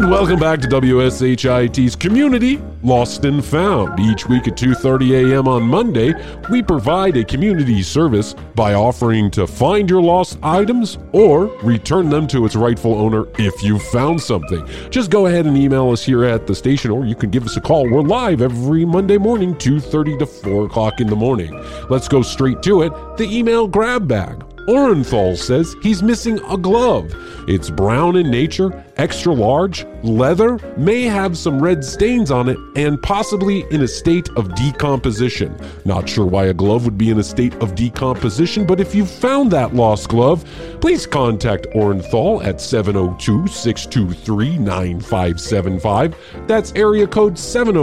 And welcome back to WSHIT's Community Lost and Found. Each week at 2:30 a.m. on Monday, we provide a community service by offering to find your lost items or return them to its rightful owner if you found something. Just go ahead and email us here at the station, or you can give us a call. We're live every Monday morning, 2:30 to 4 o'clock in the morning. Let's go straight to it. The email grab bag. Orenthal says he's missing a glove. It's brown in nature, extra large, leather, may have some red stains on it, and possibly in a state of decomposition. Not sure why a glove would be in a state of decomposition, but if you found that lost glove, please contact Orenthal at 702-623-9575. That's area code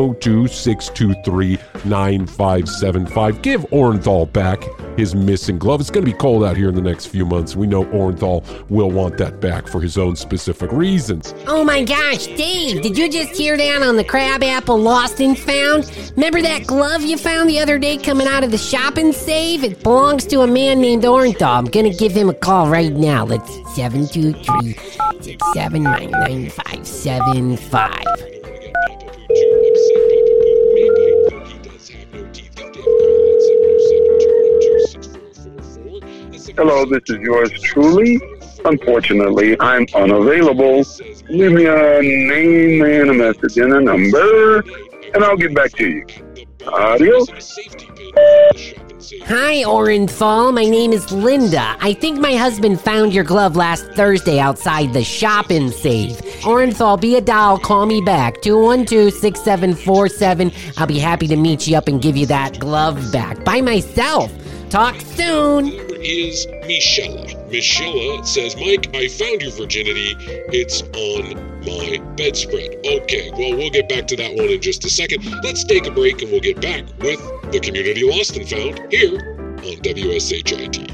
702-623-9575. Give Orenthal back his missing glove. It's going to be cold out here in the next few months. We know Orenthal will want that back for his own specific reasons. Oh my gosh, Dave, did you just hear that on the Crab Apple Lost and Found? Remember that glove you found the other day coming out of the shop and save? It belongs to a man named Orenthal. I'm gonna give him a call right now. Let's 723-679-9575. Hello, this is yours truly. Unfortunately, I'm unavailable. Leave me a name and a message and a number, and I'll get back to you. Adios. Hi, Orenthal. My name is Linda. I think my husband found your glove last Thursday outside the shop and save. Orenthal, be a doll. Call me back. 212-6747. I'll be happy to meet you up and give you that glove back. By myself. Talk soon. Is Michelle. Michelle says, Mike, I found your virginity. It's on my bedspread. Okay, well, we'll get back to that one in just a second. Let's take a break and we'll get back with the Community Lost and Found here on WSHIT.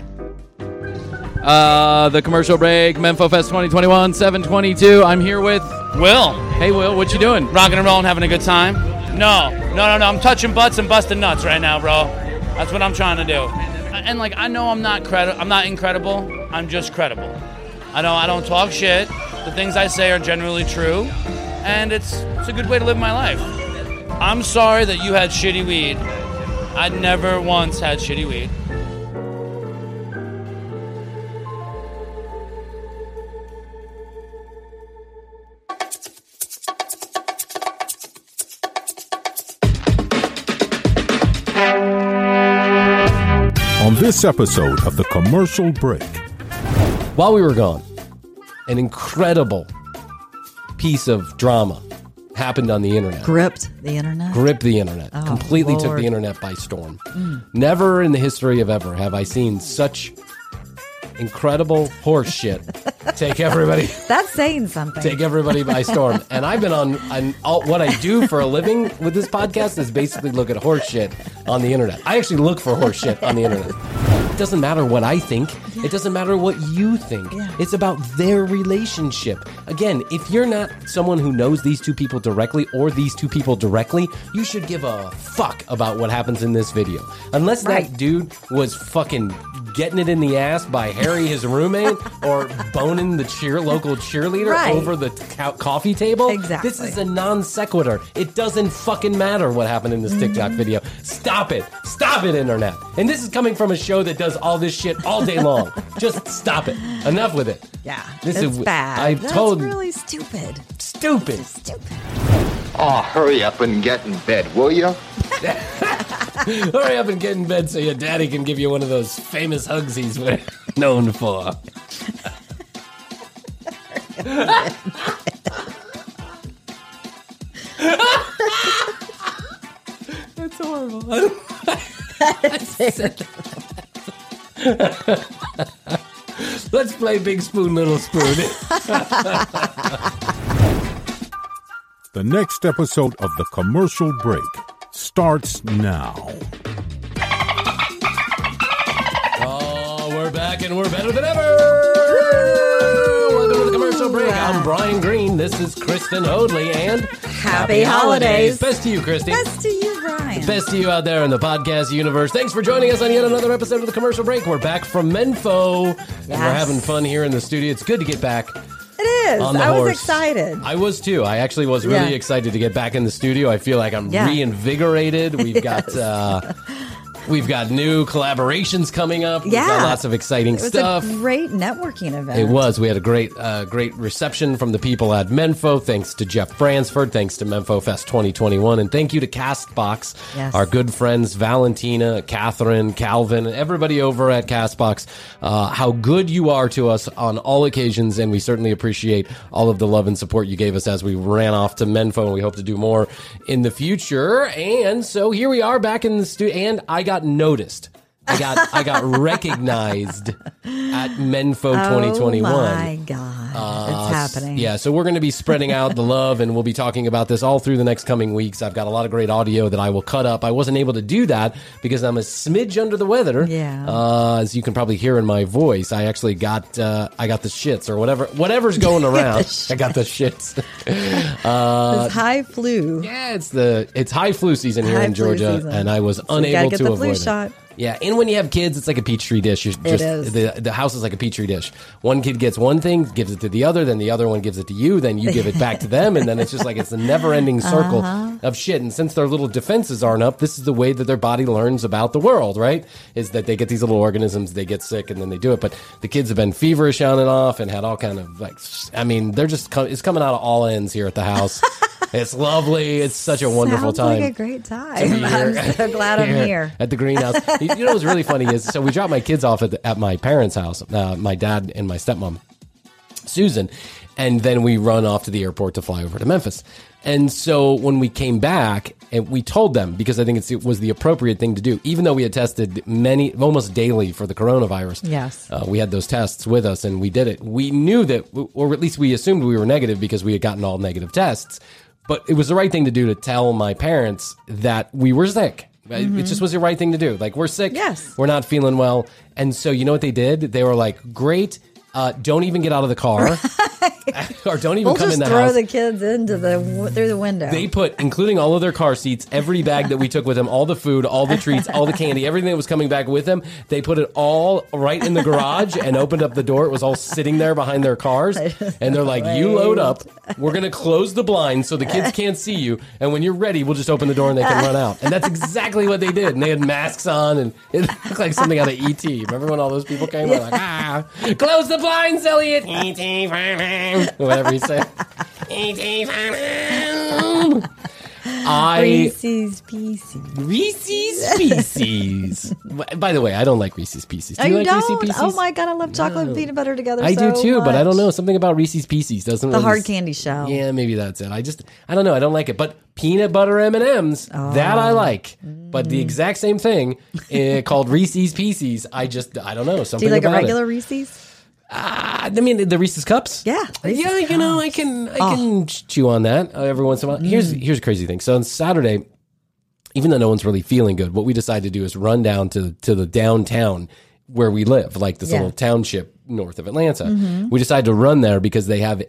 The commercial break, MemphoFest 2021, 722. I'm here with Will. Hey, Will, what you doing? Rocking and rolling, having a good time? No. I'm touching butts and busting nuts right now, bro. That's what I'm trying to do. And I know I'm not incredible. I'm just credible. I don't talk shit. The things I say are generally true, and it's a good way to live my life. I'm sorry that you had shitty weed. I never once had shitty weed. On this episode of The Commercial Break. While we were gone, an incredible piece of drama happened on the internet. Gripped the internet? Gripped the internet. Oh, Completely Lord. took the internet by storm. Never in the history of ever have I seen such incredible horse shit take everybody. That's saying something. Take everybody by storm. And I've been on what I do for a living with this podcast is basically look at horse shit on the internet. I actually look for horse shit on the internet. It doesn't matter what I think. Yeah. It doesn't matter what you think. Yeah. It's about their relationship. Again, if you're not someone who knows these two people directly or these two people directly, you should give a fuck about what happens in this video. Unless that dude was fucking getting it in the ass by Harry, his roommate, or boning the local cheerleader over the coffee table. Exactly. This is a non sequitur. It doesn't fucking matter what happened in this TikTok video. Stop it. Stop it, internet. And this is coming from a show that does all this shit all day long. Just stop it. Enough with it. Yeah, this it's is bad. That's really stupid. Stupid. Oh, hurry up and get in bed, will you? Hurry up and get in bed so your daddy can give you one of those famous hugs he's known for. That's horrible. Let's play Big Spoon, Little Spoon. The next episode of The Commercial Break starts now. Oh, we're back and we're better than ever. Welcome to The Commercial Break. I'm Brian Green. This is Kristen Hoadley, and Happy holidays. Best to you, Christy. Best to you, Brian. Best to you out there in the podcast universe. Thanks for joining us on yet another episode of The Commercial Break. We're back from Menfo, and we're having fun here in the studio. It's good to get back. It is. On the I was horse. excited. I was too. I actually was really Yeah. excited to get back in the studio. I feel like I'm Yeah. reinvigorated. We've got we've got new collaborations coming up. We've got Yeah. lots of exciting It was stuff. a great networking event. It was. We had a great reception from the people at Menfo. Thanks to Jeff Bransford. Thanks to Menfo Fest 2021. And thank you to CastBox, Yes. our good friends Valentina, Catherine, Calvin, and everybody over at CastBox. How good you are to us on all occasions. And we certainly appreciate all of the love and support you gave us as we ran off to Menfo. And we hope to do more in the future. And so here we are back in the studio. And I got noticed. I got recognized at Menfo 2021. Oh my God. It's happening. Yeah, so we're going to be spreading out the love, and we'll be talking about this all through the next coming weeks. I've got a lot of great audio that I will cut up. I wasn't able to do that because I'm a smidge under the weather. Yeah. As you can probably hear in my voice, I actually got the shits or whatever's going around. I got the shits. It's high flu. Yeah, it's high flu season here High in flu Georgia, season. and I was So you unable gotta get to the avoid flu it. shot. Yeah, and when you have kids, it's like a petri dish. It is. The house is like a petri dish. One kid gets one thing, gives it to the other, then the other one gives it to you, then you give it back to them, and then it's just like it's a never-ending circle of shit. And since their little defenses aren't up, this is the way that their body learns about the world, right? Is that they get these little organisms, they get sick, and then they do it. But the kids have been feverish on and off and had all kind of they're just it's coming out of all ends here at the house. It's lovely. It's such a wonderful Sounds time. like a great time. I'm so glad I'm here. At the greenhouse. You know what's really funny is, so we dropped my kids off at my parents' house, my dad and my stepmom, Susan, and then we run off to the airport to fly over to Memphis. And so when we came back, and we told them, because I think it was the appropriate thing to do, even though we had tested almost daily for the coronavirus. Yes. We had those tests with us, and we did it. We knew that, or at least we assumed we were negative because we had gotten all negative tests. But it was the right thing to do to tell my parents that we were sick. It just was the right thing to do. Like, we're sick. Yes. We're not feeling well. And so you know what they did? They were like, great. Don't even get out of the car. Or don't even come in the house. We'll just throw the kids through the window. They put, including all of their car seats, every bag that we took with them, all the food, all the treats, all the candy, everything that was coming back with them, they put it all right in the garage and opened up the door. It was all sitting there behind their cars. And they're like, you load up. We're going to close the blinds so the kids can't see you. And when you're ready, we'll just open the door and they can run out. And that's exactly what they did. And they had masks on, and it looked like something out of E.T. Remember when all those people came? They're like, close the blinds, Elliot. E.T. Whatever you say. Reese's Pieces. Reese's Pieces. By the way, I don't like Reese's Pieces. Do you like Reese's Pieces? Oh my God, I love chocolate and peanut butter together. I do too, but I don't much. know. Something about Reese's Pieces doesn't The really hard candy shell. Yeah, maybe that's it. I don't know. I don't like it. But peanut butter M&Ms, that I like. But the exact same thing called Reese's Pieces, I don't know. Something Do you like a about regular it. Reese's? I mean, the Reese's Cups? Yeah. Reese's Yeah, you know, I can chew on that every once in a while. Here's a crazy thing. So on Saturday, even though no one's really feeling good, what we decided to do is run down to the downtown where we live, like this little township north of Atlanta. We decided to run there because they have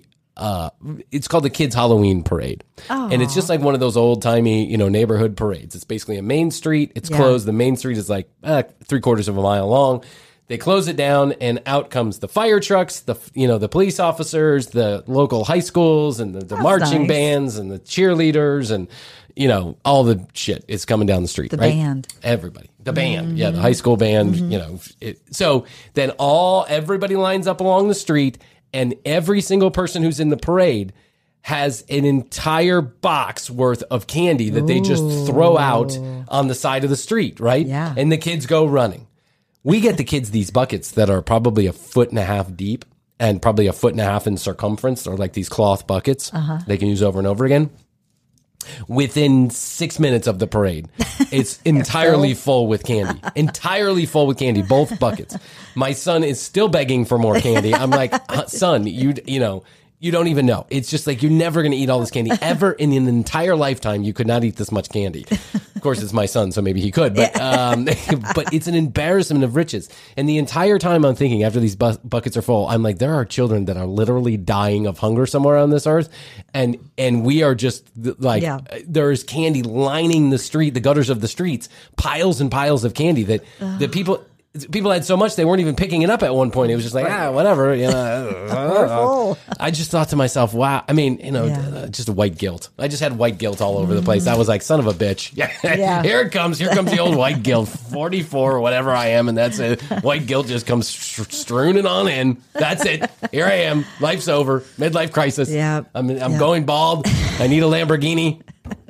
it's called the Kids Halloween Parade. And it's just like one of those old timey, neighborhood parades. It's basically a main street. It's closed. The main street is like 3/4 of a mile long. They close it down, and out comes the fire trucks, the police officers, the local high schools, and the marching bands, and the cheerleaders, and all the shit is coming down the street. The right? band, everybody, the band, the high school band. So then everybody lines up along the street, and every single person who's in the parade has an entire box worth of candy that they just throw out on the side of the street, right? Yeah, and the kids go running. We get the kids these buckets that are probably 1.5 feet deep and probably 1.5 feet in circumference. They're like these cloth buckets they can use over and over again. Within 6 minutes of the parade, it's entirely full with candy. Entirely full with candy, both buckets. My son is still begging for more candy. I'm like, son, you don't even know. It's just like, you're never going to eat all this candy ever in an entire lifetime. You could not eat this much candy. Of course, it's my son, so maybe he could. But but it's an embarrassment of riches. And the entire time I'm thinking, after these buckets are full, I'm like, there are children that are literally dying of hunger somewhere on this earth. And we are just like, there's candy lining the street, the gutters of the streets, piles and piles of candy that the people... people had so much they weren't even picking it up at one point. It was just like, whatever. You know, I just thought to myself, wow. I mean, just a white guilt. I just had white guilt all over the place. I was like, son of a bitch. Yeah. Here it comes. Here comes the old white guilt. 44 or whatever I am, and that's it. White guilt just comes strewn it on in. That's it. Here I am. Life's over. Midlife crisis. Yeah. I'm going bald. I need a Lamborghini.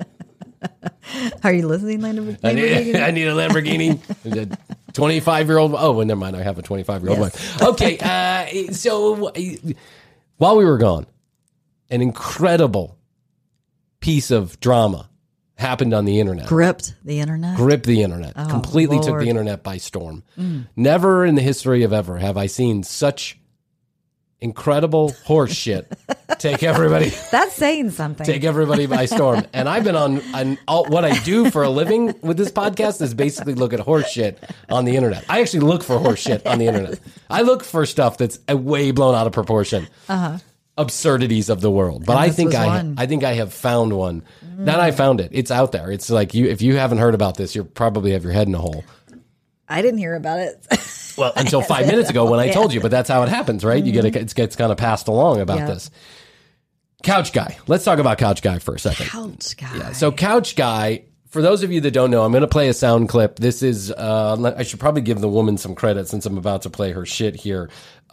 Are you listening, Lamborghini? I need a Lamborghini. 25-year-old. Oh, well, never mind. I have a 25-year-old wife. Okay. So while we were gone, an incredible piece of drama happened on the internet. Gripped the internet? Gripped the internet. Oh, Completely took Lord. the internet by storm. Never in the history of ever have I seen such incredible horse shit take everybody. That's saying something. Take everybody by storm. And I've been on what I do for a living with this podcast is basically look at horse shit on the internet. I actually look for horse shit on the internet. I look for stuff that's way blown out of proportion. Absurdities of the world. But I think I have found one. Not I found it. It's out there. It's like if you haven't heard about this, you probably have your head in a hole. I didn't hear about it. Well, until 5 minutes ago when I told you, but that's how it happens, right? You it gets kind of passed along about this. Couch Guy. Let's talk about Couch Guy for a second. Couch Guy. Yeah. So Couch Guy, for those of you that don't know, I'm going to play a sound clip. This is, I should probably give the woman some credit since I'm about to play her shit here.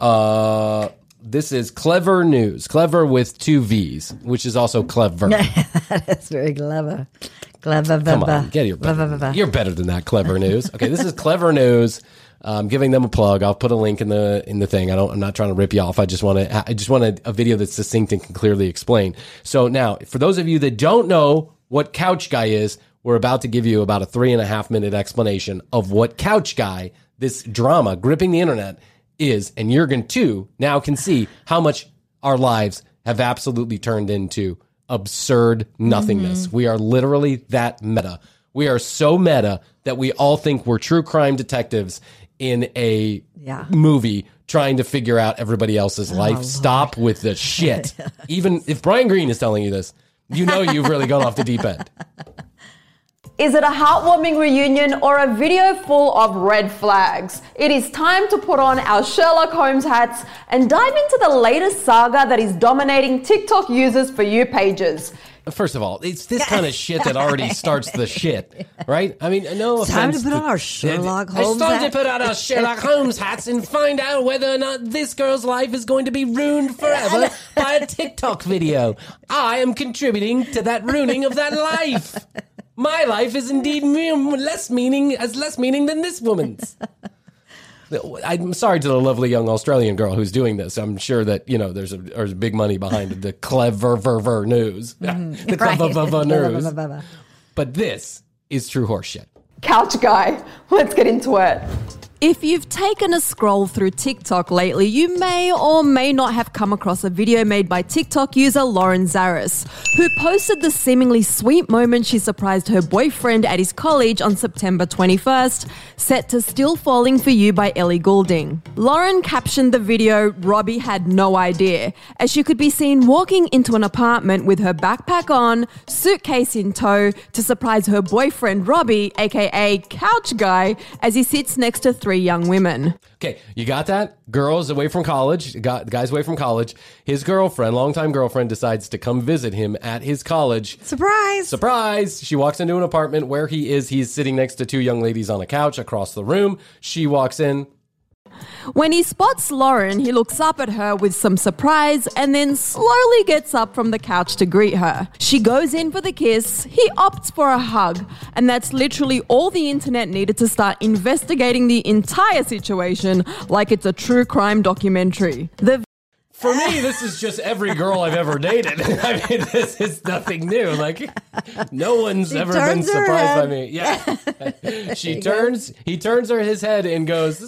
This is Clever News. Clever with 2 V's, which is also clever. That is very clever. Clever. Come on, you're better than that, Clever News. Okay, this is Clever News. I'm giving them a plug. I'll put a link in the thing. I'm not trying to rip you off. I just want a video that's succinct and can clearly explain. So now, for those of you that don't know what Couch Guy is, we're about to give you about a 3.5 minute explanation of what Couch Guy, this drama gripping the internet, is, and Jurgen too now can see how much our lives have absolutely turned into absurd nothingness. We are literally that meta. We are so meta that we all think we're true crime detectives in a movie trying to figure out everybody else's life. Lord. Stop with the shit. Even if Brian Green is telling you this, you know you've really gone off the deep end. Is it a heartwarming reunion or a video full of red flags? It is time to put on our Sherlock Holmes hats and dive into the latest saga that is dominating TikTok users' For You pages. First of all, it's this kind of shit that already starts the shit, right? I mean, no offense. Time to put on our Sherlock Holmes hats. It's time to put on our Sherlock Holmes hats and find out whether or not this girl's life is going to be ruined forever by a TikTok video. I am contributing to that ruining of that life. My life is indeed less meaning than this woman's. I'm sorry to the lovely young Australian girl who's doing this. I'm sure that, there's big money behind the clever news. The clever news. But this is true horseshit. Couch Guy, let's get into it. If you've taken a scroll through TikTok lately, you may or may not have come across a video made by TikTok user Lauren Zaris, who posted the seemingly sweet moment she surprised her boyfriend at his college on September 21st, set to Still Falling For You by Ellie Goulding. Lauren captioned the video, "Robbie had no idea," as she could be seen walking into an apartment with her backpack on, suitcase in tow, to surprise her boyfriend Robbie, aka Couch Guy, as he sits next to 3 young women. Okay, you got that? Girls away from college, guys away from college. His girlfriend, longtime girlfriend, decides to come visit him at his college. Surprise! Surprise! She walks into an apartment where he is. He's sitting next to 2 young ladies on a couch across the room. She walks in. When he spots Lauren, he looks up at her with some surprise and then slowly gets up from the couch to greet her. She goes in for the kiss, he opts for a hug, and that's literally all the internet needed to start investigating the entire situation like it's a true crime documentary. For me, this is just every girl I've ever dated. I mean, this is nothing new. Like, no one's ever been surprised by me. Yeah. He turns his head and goes,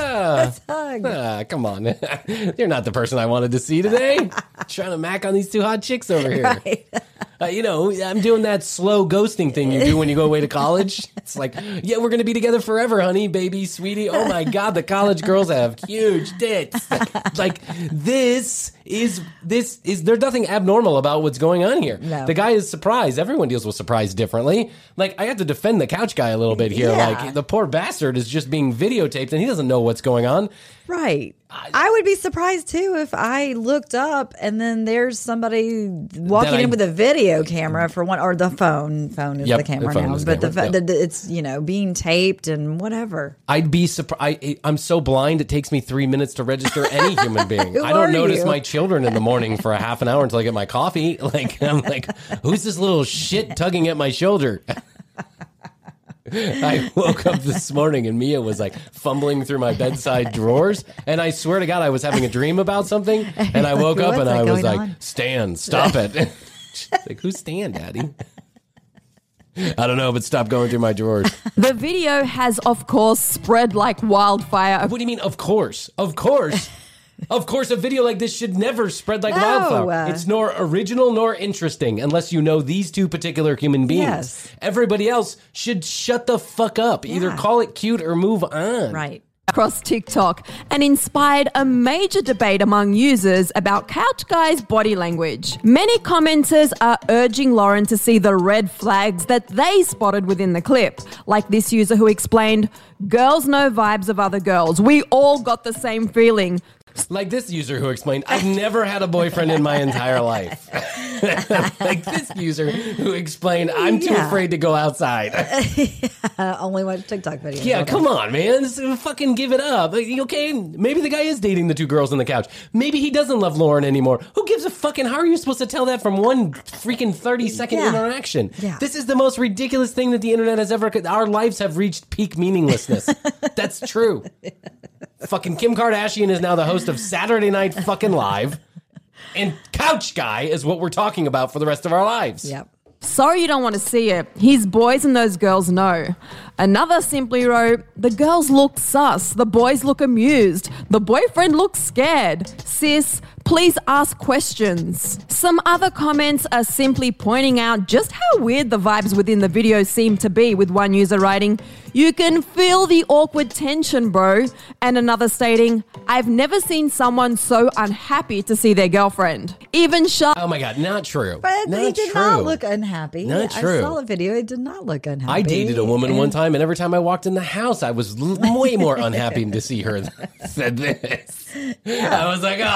come on. You're not the person I wanted to see today. Trying to mac on these 2 hot chicks over here. Right. I'm doing that slow ghosting thing you do when you go away to college. It's like, yeah, we're going to be together forever, honey, baby, sweetie. Oh my God, the college girls have huge tits. Like this is there's nothing abnormal about what's going on here. No. The guy is surprised. Everyone deals with surprise differently. Like, I have to defend the couch guy a little bit here. Yeah. Like, the poor bastard is just being videotaped and he doesn't know what's going on. Right. I would be surprised too if I looked up and then there's somebody walking in with a video camera for one, or the phone. Phone is the camera now, but it's being taped and whatever. I'd be surprised. I'm so blind it takes me 3 minutes to register any human being. I don't notice my children in the morning for a half an hour until I get my coffee. Like, I'm like, who's this little shit tugging at my shoulder? I woke up this morning and Mia was like fumbling through my bedside drawers, and I swear to God I was having a dream about something, and I woke up and I was like, Stan, stop it. She's like, who's Stan, Daddy? I don't know, but stop going through my drawers. The video has, of course, spread like wildfire. What do you mean, of course? Of course. Of course, a video like this should never spread like wildfire. It's nor original nor interesting unless you know these two particular human beings. Yes. Everybody else should shut the fuck up. Either call it cute or move on. Right. Across TikTok and inspired a major debate among users about Couch Guy's body language. Many commenters are urging Lauren to see the red flags that they spotted within the clip, like this user who explained, "Girls know vibes of other girls. We all got the same feeling." Like this user who explained, I've never had a boyfriend in my entire life. Like this user who explained, I'm too afraid to go outside. Only watch TikTok videos. Yeah, come on, man. Just fucking give it up. Okay, maybe the guy is dating the two girls on the couch. Maybe he doesn't love Lauren anymore. Who gives a fucking... How are you supposed to tell that from one freaking 30-second interaction? Yeah. This is the most ridiculous thing that the internet has ever... Our lives have reached peak meaninglessness. That's true. Fucking Kim Kardashian is now the host of Saturday Night fucking Live. And Couch Guy is what we're talking about for the rest of our lives. Yep. Sorry you don't want to see it. His boys and those girls know. Another simply wrote, "The girls look sus. The boys look amused. The boyfriend looks scared. Sis, please ask questions." Some other comments are simply pointing out just how weird the vibes within the video seem to be, with one user writing, "You can feel the awkward tension, bro." And another stating, "I've never seen someone so unhappy to see their girlfriend." Even Shark. Oh my God, not true. But not he did true. not look unhappy. Not true. I saw a video. It did not look unhappy. I dated a woman one time, and every time I walked in the house, I was way more unhappy to see her than this. I was like,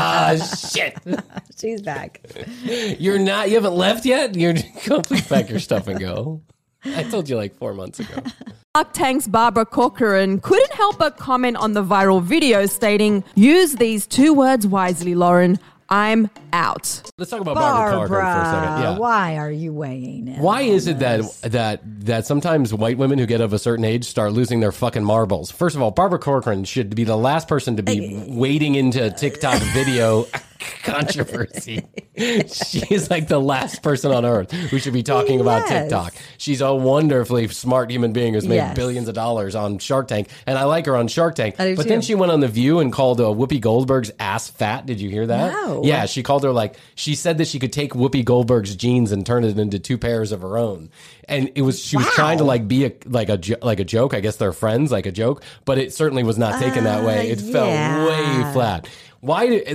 shit. She's back. You haven't left yet? Go please pack your stuff and go. I told you like 4 months ago. Shark Tank's Barbara Corcoran couldn't help but comment on the viral video, stating, "Use these 2 words wisely, Lauren. I'm out." Let's talk about Barbara Corcoran for a second. Yeah. Why are you weighing in? Why is it that sometimes white women who get of a certain age start losing their fucking marbles? First of all, Barbara Corcoran should be the last person to be wading into TikTok video controversy. She's like the last person on earth who should be talking about TikTok. She's a wonderfully smart human being who's made billions of dollars on Shark Tank, and I like her on Shark Tank. But then she went on The View and called Whoopi Goldberg's ass fat. Did you hear that? No. Yeah, she called her she said that she could take Whoopi Goldberg's jeans and turn it into 2 pairs of her own. And she was trying to be a joke. I guess they're friends, like a joke, but it certainly was not taken that way. It fell way flat. Why do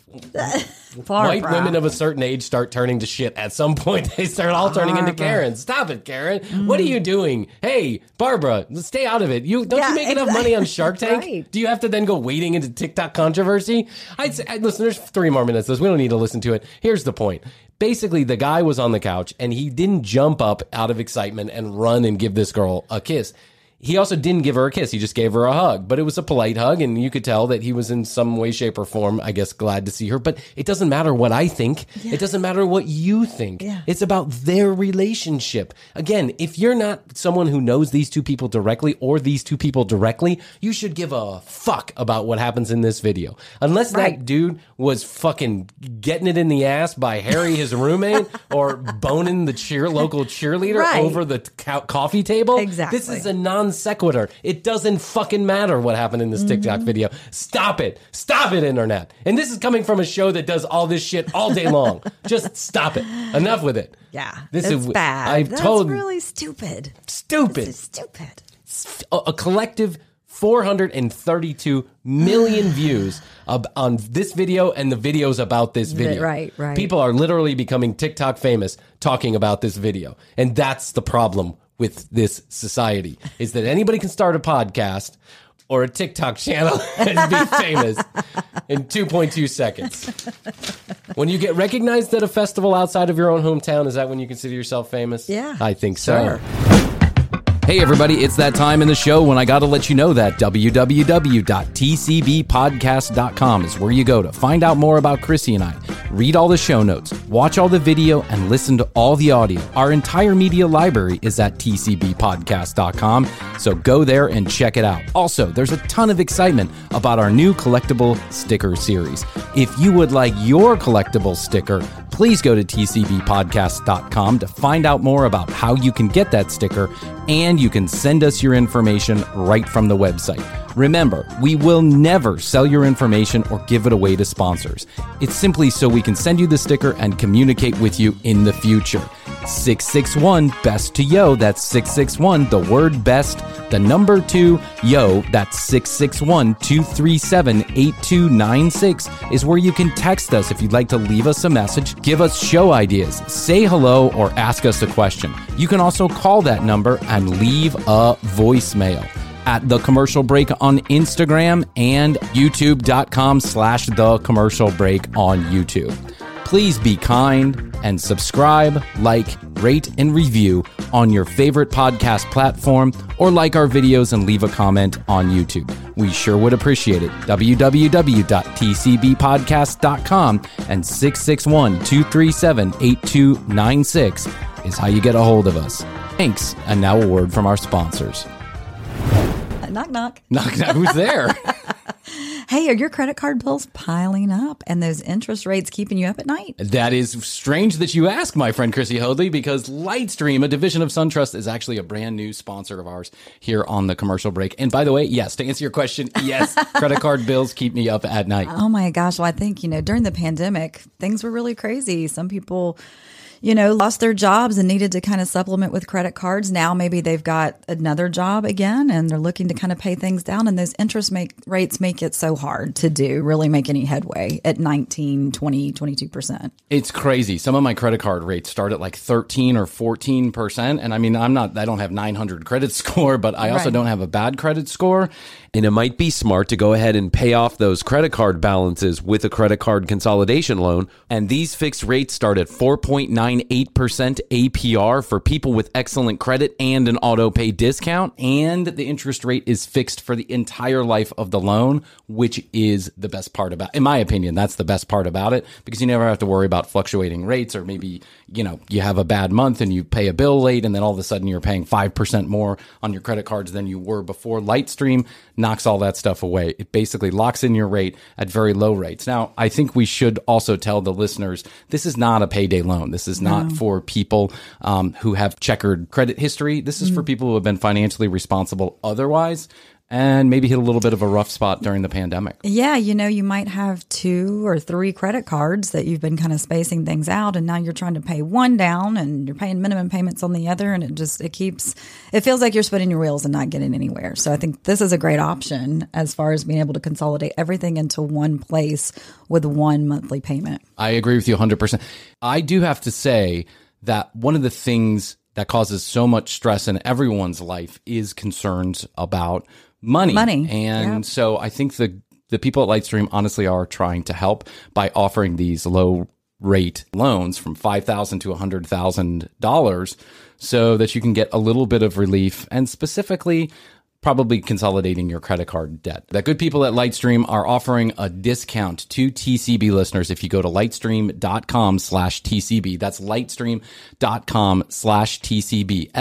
white women of a certain age start turning to shit? At some point, they start all turning into Karen. Stop it, Karen. What are you doing? Hey, Barbara, stay out of it. Don't you make enough money on Shark Tank? Right. Do you have to then go wading into TikTok controversy? I'd say, listen, there's 3 more minutes of this. We don't need to listen to it. Here's the point. Basically, the guy was on the couch, and he didn't jump up out of excitement and run and give this girl a kiss. He also didn't give her a kiss. He just gave her a hug. But it was a polite hug, and you could tell that he was in some way, shape, or form, I guess, glad to see her. But it doesn't matter what I think. Yeah. It doesn't matter what you think. Yeah. It's about their relationship. Again, if you're not someone who knows these 2 people directly or these 2 people directly, you should give a fuck about what happens in this video. Unless that dude was fucking getting it in the ass by Harry, his roommate, or boning the local cheerleader over the coffee table. Exactly. This is a nonsense non sequitur. It doesn't fucking matter what happened in this TikTok video. Stop it. Stop it, internet. And this is coming from a show that does all this shit all day long. Just stop it. Enough with it. Yeah, this is bad. That's really stupid. Stupid. This is stupid. A collective 432 million views on this video and the videos about this video. Right. People are literally becoming TikTok famous talking about this video. And that's the problem with this society, is that anybody can start a podcast or a TikTok channel and be famous in 2.2 seconds. When you get recognized at a festival outside of your own hometown, is that when you consider yourself famous? Yeah. I think so. Sure. Hey everybody, it's that time in the show when I gotta let you know that www.tcbpodcast.com is where you go to find out more about Chrissy and I, read all the show notes, watch all the video, and listen to all the audio. Our entire media library is at tcbpodcast.com, so go there and check it out. Also, there's a ton of excitement about our new collectible sticker series. If you would like your collectible sticker, please go to tcbpodcast.com to find out more about how you can get that sticker, and you can send us your information right from the website. Remember, we will never sell your information or give it away to sponsors. It's simply so we can send you the sticker and communicate with you in the future. 661 best to yo, that's 661 the word best, the number 2 yo, that's 661-237-8296 is where you can text us if you'd like to leave us a message, give us show ideas, say hello, or ask us a question. You can also call that number and leave a voicemail at The Commercial Break on Instagram and youtube.com/The Commercial Break on YouTube. Please be kind and subscribe, like, rate, and review on your favorite podcast platform, or like our videos and leave a comment on YouTube. We sure would appreciate it. www.tcbpodcast.com and 661-237-8296 is how you get a hold of us. Thanks, and now a word from our sponsors. Knock, knock. Knock, knock. Who's there? Hey, are your credit card bills piling up and those interest rates keeping you up at night? That is strange that you ask, my friend Chrissy Hoadley, because Lightstream, a division of SunTrust, is actually a brand new sponsor of ours here on The Commercial Break. And by the way, yes, to answer your question, yes, credit card bills keep me up at night. Oh my gosh. Well, I think, during the pandemic, things were really crazy. Some people, lost their jobs and needed to kind of supplement with credit cards. Now maybe they've got another job again and they're looking to kind of pay things down. And those interest rates make it so hard to really make any headway at 19, 20, 22%. It's crazy. Some of my credit card rates start at like 13 or 14%. And I mean, I don't have 900 credit score, but I also don't have a bad credit score. And it might be smart to go ahead and pay off those credit card balances with a credit card consolidation loan. And these fixed rates start at 4.98% APR for people with excellent credit and an auto pay discount. And the interest rate is fixed for the entire life of the loan, which is the best part about, in my opinion, that's the best part about it, because you never have to worry about fluctuating rates, or maybe, you have a bad month and you pay a bill late and then all of a sudden you're paying 5% more on your credit cards than you were before. Lightstream knocks all that stuff away. It basically locks in your rate at very low rates. Now, I think we should also tell the listeners, this is not a payday loan. This is not for people who have checkered credit history. This is for people who have been financially responsible otherwise, and maybe hit a little bit of a rough spot during the pandemic. Yeah, you might have 2 or 3 credit cards that you've been kind of spacing things out, and now you're trying to pay one down and you're paying minimum payments on the other, and it feels like you're spinning your wheels and not getting anywhere. So I think this is a great option as far as being able to consolidate everything into one place with one monthly payment. I agree with you 100%. I do have to say that one of the things that causes so much stress in everyone's life is concerns about money. And so I think the people at Lightstream honestly are trying to help by offering these low rate loans from $5,000 to $100,000 so that you can get a little bit of relief, and specifically probably consolidating your credit card debt. The good people at Lightstream are offering a discount to TCB listeners if you go to lightstream.com/TCB. That's lightstream.com/TCB.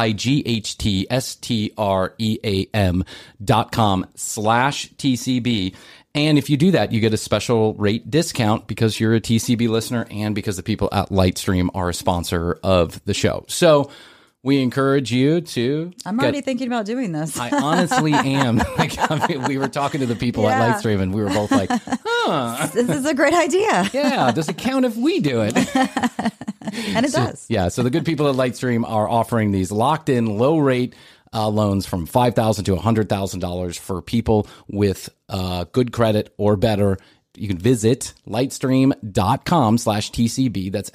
lightstream.com/TCB. And if you do that, you get a special rate discount because you're a TCB listener and because the people at Lightstream are a sponsor of the show. So we encourage you to. I'm already thinking about doing this. I honestly am. We were talking to the people at Lightstream, and we were both like, huh. This is a great idea. Yeah. Does it count if we do it? And it does. Yeah. So the good people at Lightstream are offering these locked in low rate loans from $5,000 to $100,000 for people with good credit or better. You can visit lightstream.com/TCB. That's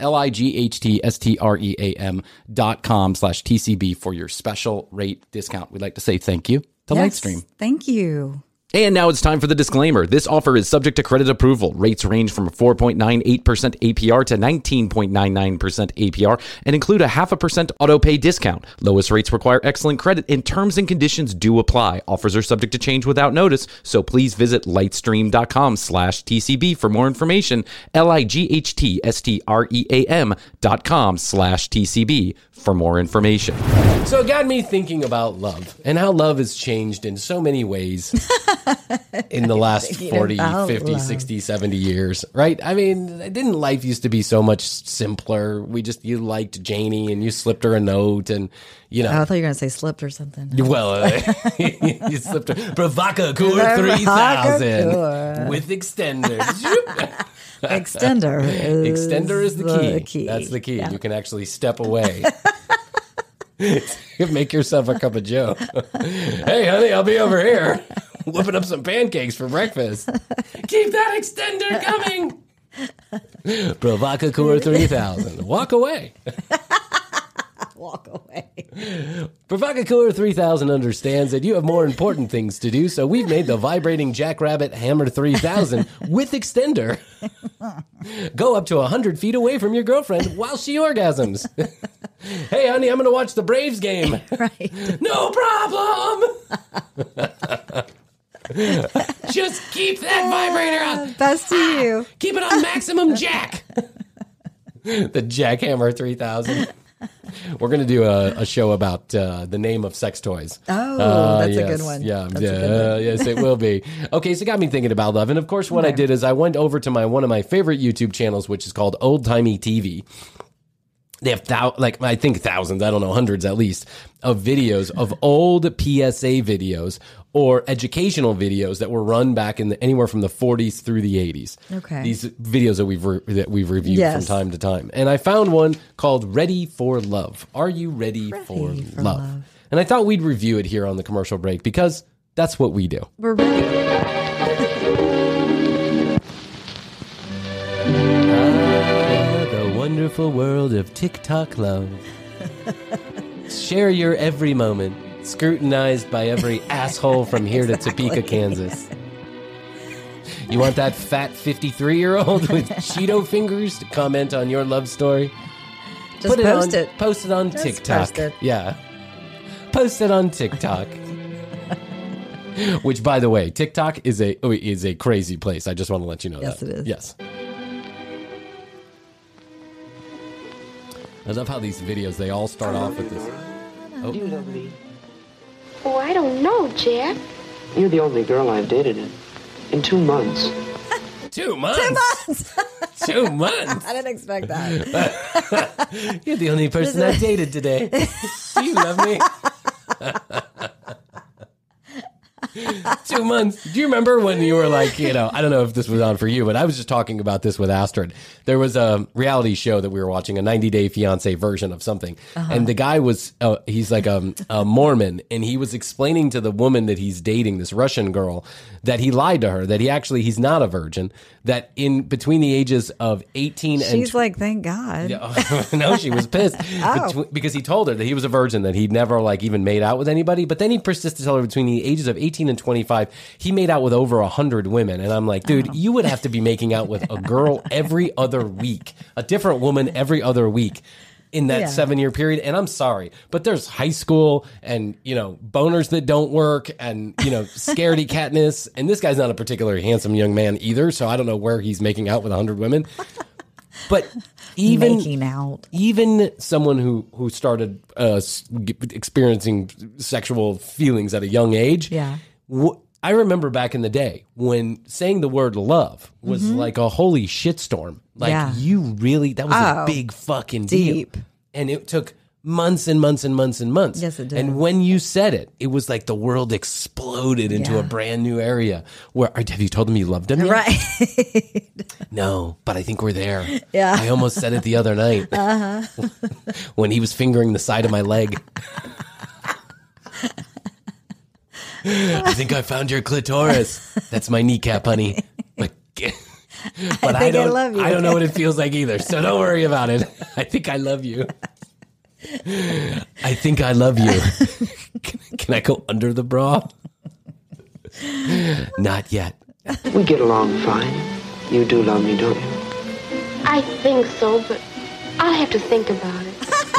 lightstream.com/TCB for your special rate discount. We'd like to say thank you to Lightstream. Thank you. And now it's time for the disclaimer. This offer is subject to credit approval. Rates range from 4.98% APR to 19.99% APR and include a 0.5% auto pay discount. Lowest rates require excellent credit and terms and conditions do apply. Offers are subject to change without notice, so please visit lightstream.com/TCB for more information. lightstream.com/TCB for more information. So it got me thinking about love and how love has changed in so many ways in the last 40, 50, 60, 70 years, right? I mean, didn't life used to be so much simpler? You liked Janie and you slipped her a note and, you know. Oh, I thought you were going to say slipped or something. Well, you slipped her. Provocateur 3000 with extender. Extender is the key. That's the key. Yeah. You can actually step away. Make yourself a cup of joe. Hey, honey, I'll be over here whipping up some pancakes for breakfast. Keep that extender coming. Provocateur 3000. Walk away. Walk away. Provocateur 3000 understands that you have more important things to do, so we've made the vibrating Jackrabbit Hammer 3000 with extender. Go up to 100 feet away from your girlfriend while she orgasms. Hey, honey, I'm going to watch the Braves game. Right. No problem. Just keep that vibrator on. Best to you. Keep it on maximum jack. The Jackhammer 3000. We're going to do a show about the name of sex toys. Oh, that's a good one. Yeah, yes, it will be. Okay, so it got me thinking about love. And of course, what I did is I went over to one of my favorite YouTube channels, which is called Old Timey TV. They have I think thousands, I don't know, hundreds at least, of videos of old PSA videos or educational videos that were run back in anywhere from the 40s through the 80s. Okay. These videos that we've reviewed from time to time. And I found one called Ready for Love. Are you ready for love? And I thought we'd review it here on the commercial break because that's what we do. We're ready. Wonderful world of TikTok love. Share your every moment, scrutinized by every asshole from here to Topeka, Kansas. You want that fat 53-year-old with Cheeto fingers to comment on your love story? Just post it. Post it on TikTok. Post it. Yeah. Post it on TikTok. Which, by the way, TikTok is a crazy place. I just want to let you know that. Yes, it is. Yes. I love how these videos, they all start off with this. Oh. You love me. Oh, I don't know, Jeff. You're the only girl I've dated in 2 months. 2 months? 2 months! 2 months! I didn't expect that. You're the only person I dated today. Do you love me? 2 months. Do you remember when you were like, I don't know if this was on for you, but I was just talking about this with Astrid. There was a reality show that we were watching, a 90 Day Fiancé version of something. Uh-huh. And the guy was, he's like a Mormon, and he was explaining to the woman that he's dating, this Russian girl, that he lied to her, that he's not a virgin, that in between the ages of 18 and... She's like, thank God. No, she was pissed. Because he told her that he was a virgin, that he'd never even made out with anybody. But then he persisted to tell her between the ages of 18 and 25, he made out with over 100 women. And I'm like, dude, you would have to be making out with a girl every other week, a different woman every other week in that 7-year period. And I'm sorry, but there's high school and, boners that don't work and, scaredy catness. And this guy's not a particularly handsome young man either. So I don't know where he's making out with 100 women. But even someone who started experiencing sexual feelings at a young age, I remember back in the day when saying the word love was like a holy shitstorm. Like you really, that was a big fucking deal. And it took months and months and months and months. Yes, it did. And when you said it, it was like the world exploded into a brand new area. Have you told him you loved him yet? Right. No, but I think we're there. Yeah. I almost said it the other night when he was fingering the side of my leg. I think I found your clitoris. That's my kneecap, honey. But I don't know what it feels like either. So don't worry about it. I think I love you. I think I love you. Can I go under the bra? Not yet. We get along fine. You do love me, don't you? I think so, but I'll have to think about it.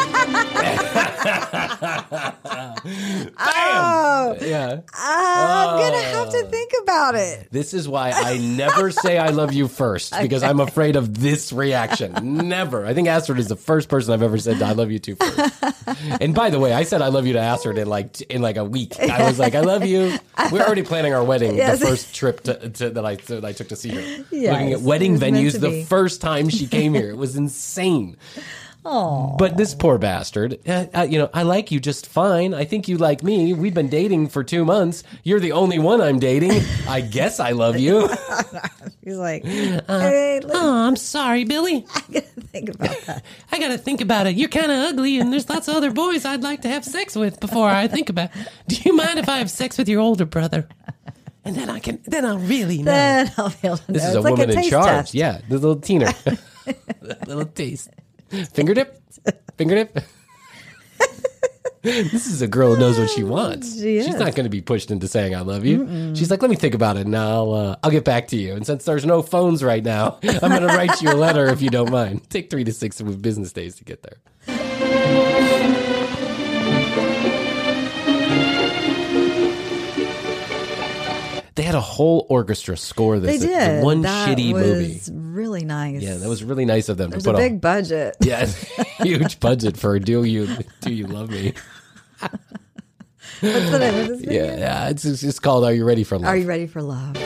Yeah. I'm going to have to think about it. This is why I never say I love you first, because I'm afraid of this reaction. Never. I think Astrid is the first person I've ever said I love you to first. And by the way, I said I love you to Astrid in like a week. I was like, I love you. We're already planning our wedding. Yes. The first trip that I took to see her. Yes. Looking at wedding venues the first time she came here. It was insane. Oh, but this poor bastard, I like you just fine. I think you like me. We've been dating for 2 months. You're the only one I'm dating. I guess I love you. He's like, hey, I'm sorry, Billy. I got to think about that. I got to think about it. You're kind of ugly, and there's lots of other boys I'd like to have sex with before I think about it. Do you mind if I have sex with your older brother? And then I'll really know. Then I'll be able to know. This is a woman in charge. Test. Yeah, the little teener. Little taste. Finger dip. This is a girl who knows what she wants. She's not going to be pushed into saying I love you. Mm-mm. She's like, let me think about it, and I'll get back to you. And since there's no phones right now, I'm going to write you a letter if you don't mind. Take 3 to 6 business days to get there. They had a whole orchestra score this. They did. The one shitty movie. That was really nice. Yeah, that was really nice of them. It was a big budget. Yeah, huge budget for Do You Love Me? What's the name of this video? Yeah, it's called Are You Ready for Love? Are You Ready for Love?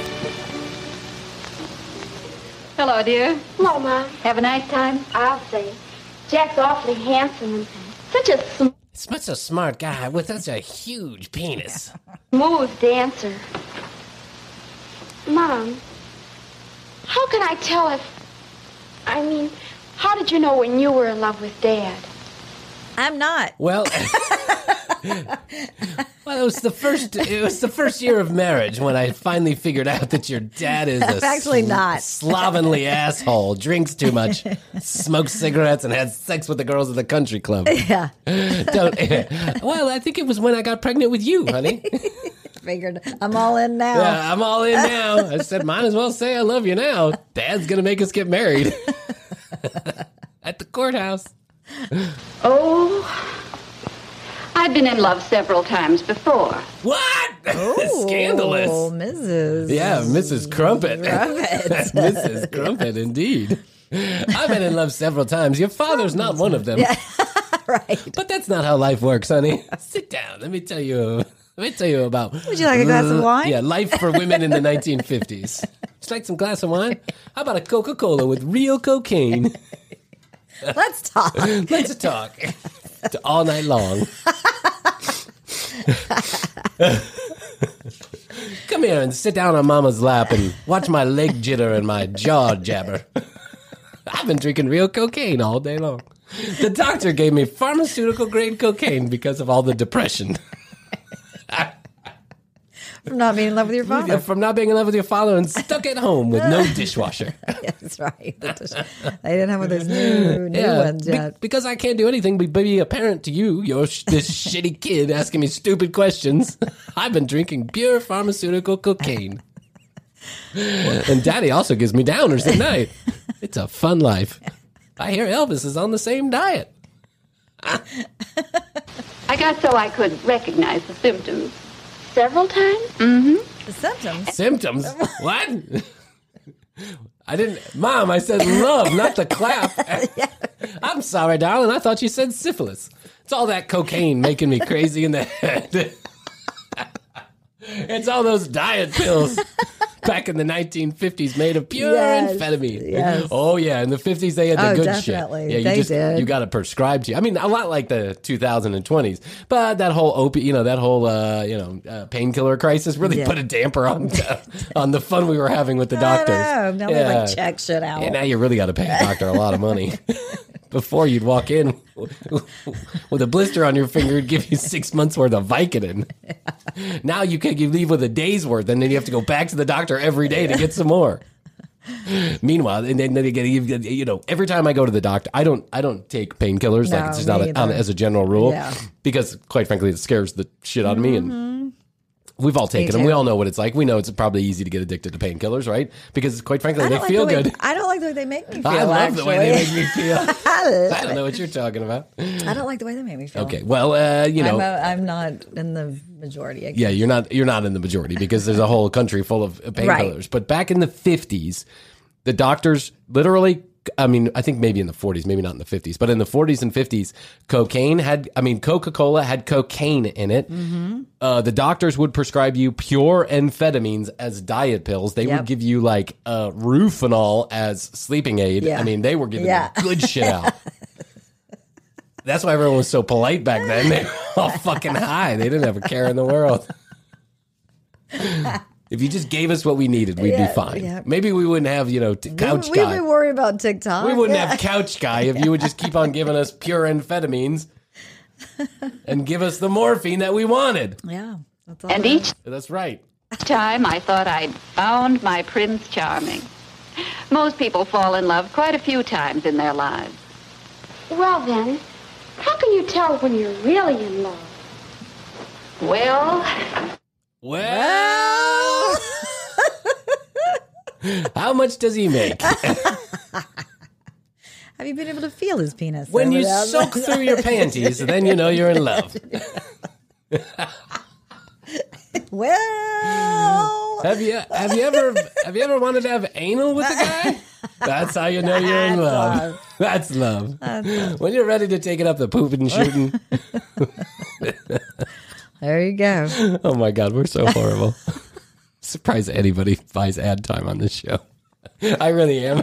Hello, dear. Hello, Mom. Have a nice time? I'll say. Jack's awfully handsome and such a smart guy with such a huge penis. Smooth dancer. Mom, how can I tell how did you know when you were in love with Dad? I'm not. Well, it was the first year of marriage when I finally figured out that your dad is actually not slovenly asshole, drinks too much, smokes cigarettes, and has sex with the girls at the country club. Yeah. Well, I think it was when I got pregnant with you, honey. Figured I'm all in now. Yeah, I'm all in now. I said, might as well say I love you now. Dad's going to make us get married. At the courthouse. Oh, I've been in love several times before. What? Oh, scandalous. Mrs. Yeah, Mrs. Crumpet. Mrs. Crumpet, indeed. I've been in love several times. Your father's not one of them. Yeah. Right. But that's not how life works, honey. Sit down. Let me tell you about... Would you like a glass of wine? Yeah, life for women in the 1950s. Would you like some glass of wine? How about a Coca-Cola with real cocaine? Let's talk. Let's talk. All night long. Come here and sit down on Mama's lap and watch my leg jitter and my jaw jabber. I've been drinking real cocaine all day long. The doctor gave me pharmaceutical-grade cocaine because of all the depression. From not being in love with your father. From not being in love with your father and stuck at home with no dishwasher. Yeah, that's right. They didn't have one of those new ones yet. Because I can't do anything but be a parent to you, this shitty kid asking me stupid questions. I've been drinking pure pharmaceutical cocaine. And Daddy also gives me downers at night. It's a fun life. I hear Elvis is on the same diet. I got so I could recognize the symptoms. Several times? Mm-hmm. The symptoms? Symptoms? What? I didn't... Mom, I said love, not the clap. I'm sorry, darling. I thought you said syphilis. It's all that cocaine making me crazy in the head. It's all those diet pills. back in the 1950s made of pure amphetamine. Yes. Oh, yeah. In the 50s, they had the good definitely. shit. Yeah, they did. You got it prescribed to you. I mean, a lot like the 2020s. But that whole painkiller crisis really put a damper on the fun we were having with the doctors. I know. Now they like check shit out. Yeah, now you really got to pay a doctor a lot of money. Before you'd walk in with a blister on your finger, it'd give you 6 months worth of Vicodin. Now you leave with a day's worth, and then you have to go back to the doctor every day to get some more. Meanwhile, and then they get, every time I go to the doctor, I don't take painkillers. Like it's just not as a general rule, because quite frankly, it scares the shit out of me. And we've all taken them. We all know what it's like. We know it's probably easy to get addicted to painkillers, right? Because quite frankly, they feel good. I don't like the way they make me feel. I love the way they make me feel. I don't know what you're talking about. I don't like the way they make me feel. Okay, well, I'm not in the majority. I guess. Yeah, you're not in the majority because there's a whole country full of painkillers. Right. But back in the 50s, the doctors literally, I mean, I think maybe in the 40s, maybe not in the 50s, but in the 40s and 50s, Coca-Cola had cocaine in it. Mm-hmm. The doctors would prescribe you pure amphetamines as diet pills. They would give you like Rufinol as sleeping aid. Yeah. I mean, they were giving good shit out. That's why everyone was so polite back then. They were all fucking high. They didn't have a care in the world. If you just gave us what we needed, we'd be fine. Yeah. Maybe we wouldn't have, couch guy. We'd be worried about TikTok. We wouldn't have couch guy if you would just keep on giving us pure amphetamines and give us the morphine that we wanted. Yeah. That's right. Time I thought I'd found my Prince Charming. Most people fall in love quite a few times in their lives. Well then, how can you tell when you're really in love? Well... How much does he make? Have you been able to feel his penis? When you soak through your panties, then you know you're in love. Well, have you ever wanted to have anal with a guy? That's how you know you're in love. That's love. When you're ready to take it up the pooping and shooting. There you go. Oh my God, we're so horrible. Surprised anybody buys ad time on this show. I really am.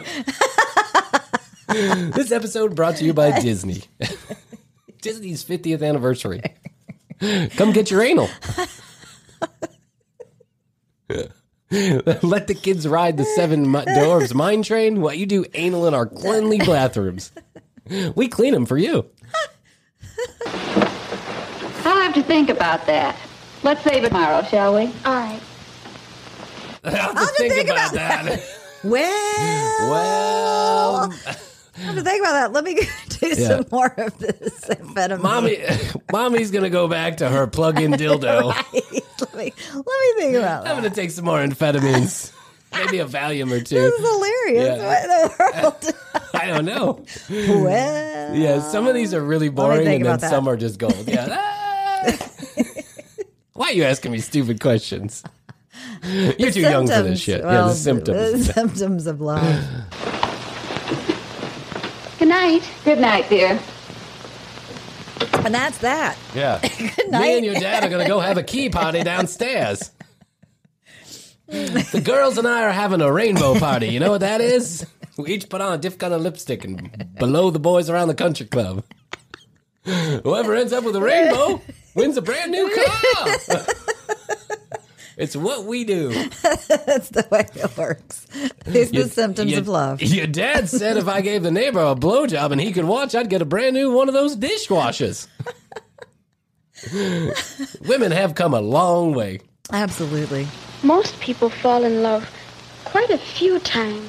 This episode brought to you by Disney. Disney's 50th anniversary. Come get your anal. Let the kids ride the Seven Dwarfs mine train while you do anal in our cleanly bathrooms. We clean them for you. I'll have to think about that. Let's save it tomorrow, shall we? All right. I'll have to think about that. Well. I have to think about that. Let me do some more of this amphetamine. Mommy's going to go back to her plug-in dildo. Right. Let me think about that. I'm going to take some more amphetamines. Maybe a Valium or two. This is hilarious. What in the world? I don't know. Well. Yeah, some of these are really boring and then some are just gold. Yeah. Why are you asking me stupid questions? You're too young for this shit. Well, the symptoms. The symptoms of love. Good night. Good night, dear. And that's that. Yeah. Good night. Me and your dad are going to go have a key party downstairs. The girls and I are having a rainbow party. You know what that is? We each put on a different kind of lipstick and below the boys around the country club. Whoever ends up with a rainbow wins a brand new car. It's what we do. That's the way it works. These are the symptoms of love. Your dad said if I gave the neighbor a blowjob and he could watch, I'd get a brand new one of those dishwashers. Women have come a long way. Absolutely. Most people fall in love quite a few times.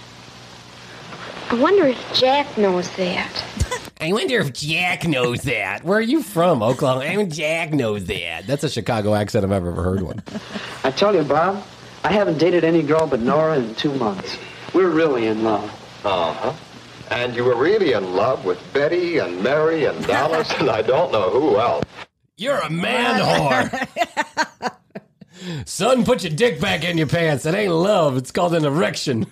I wonder if Jack knows that. I wonder if Jack knows that. Where are you from, Oklahoma? Jack knows that. That's a Chicago accent if I've ever heard one. I tell you, Bob, I haven't dated any girl but Nora in 2 months. We're really in love. Uh-huh. And you were really in love with Betty and Mary and Dallas and I don't know who else. You're a man whore. Son, put your dick back in your pants. It ain't love. It's called an erection.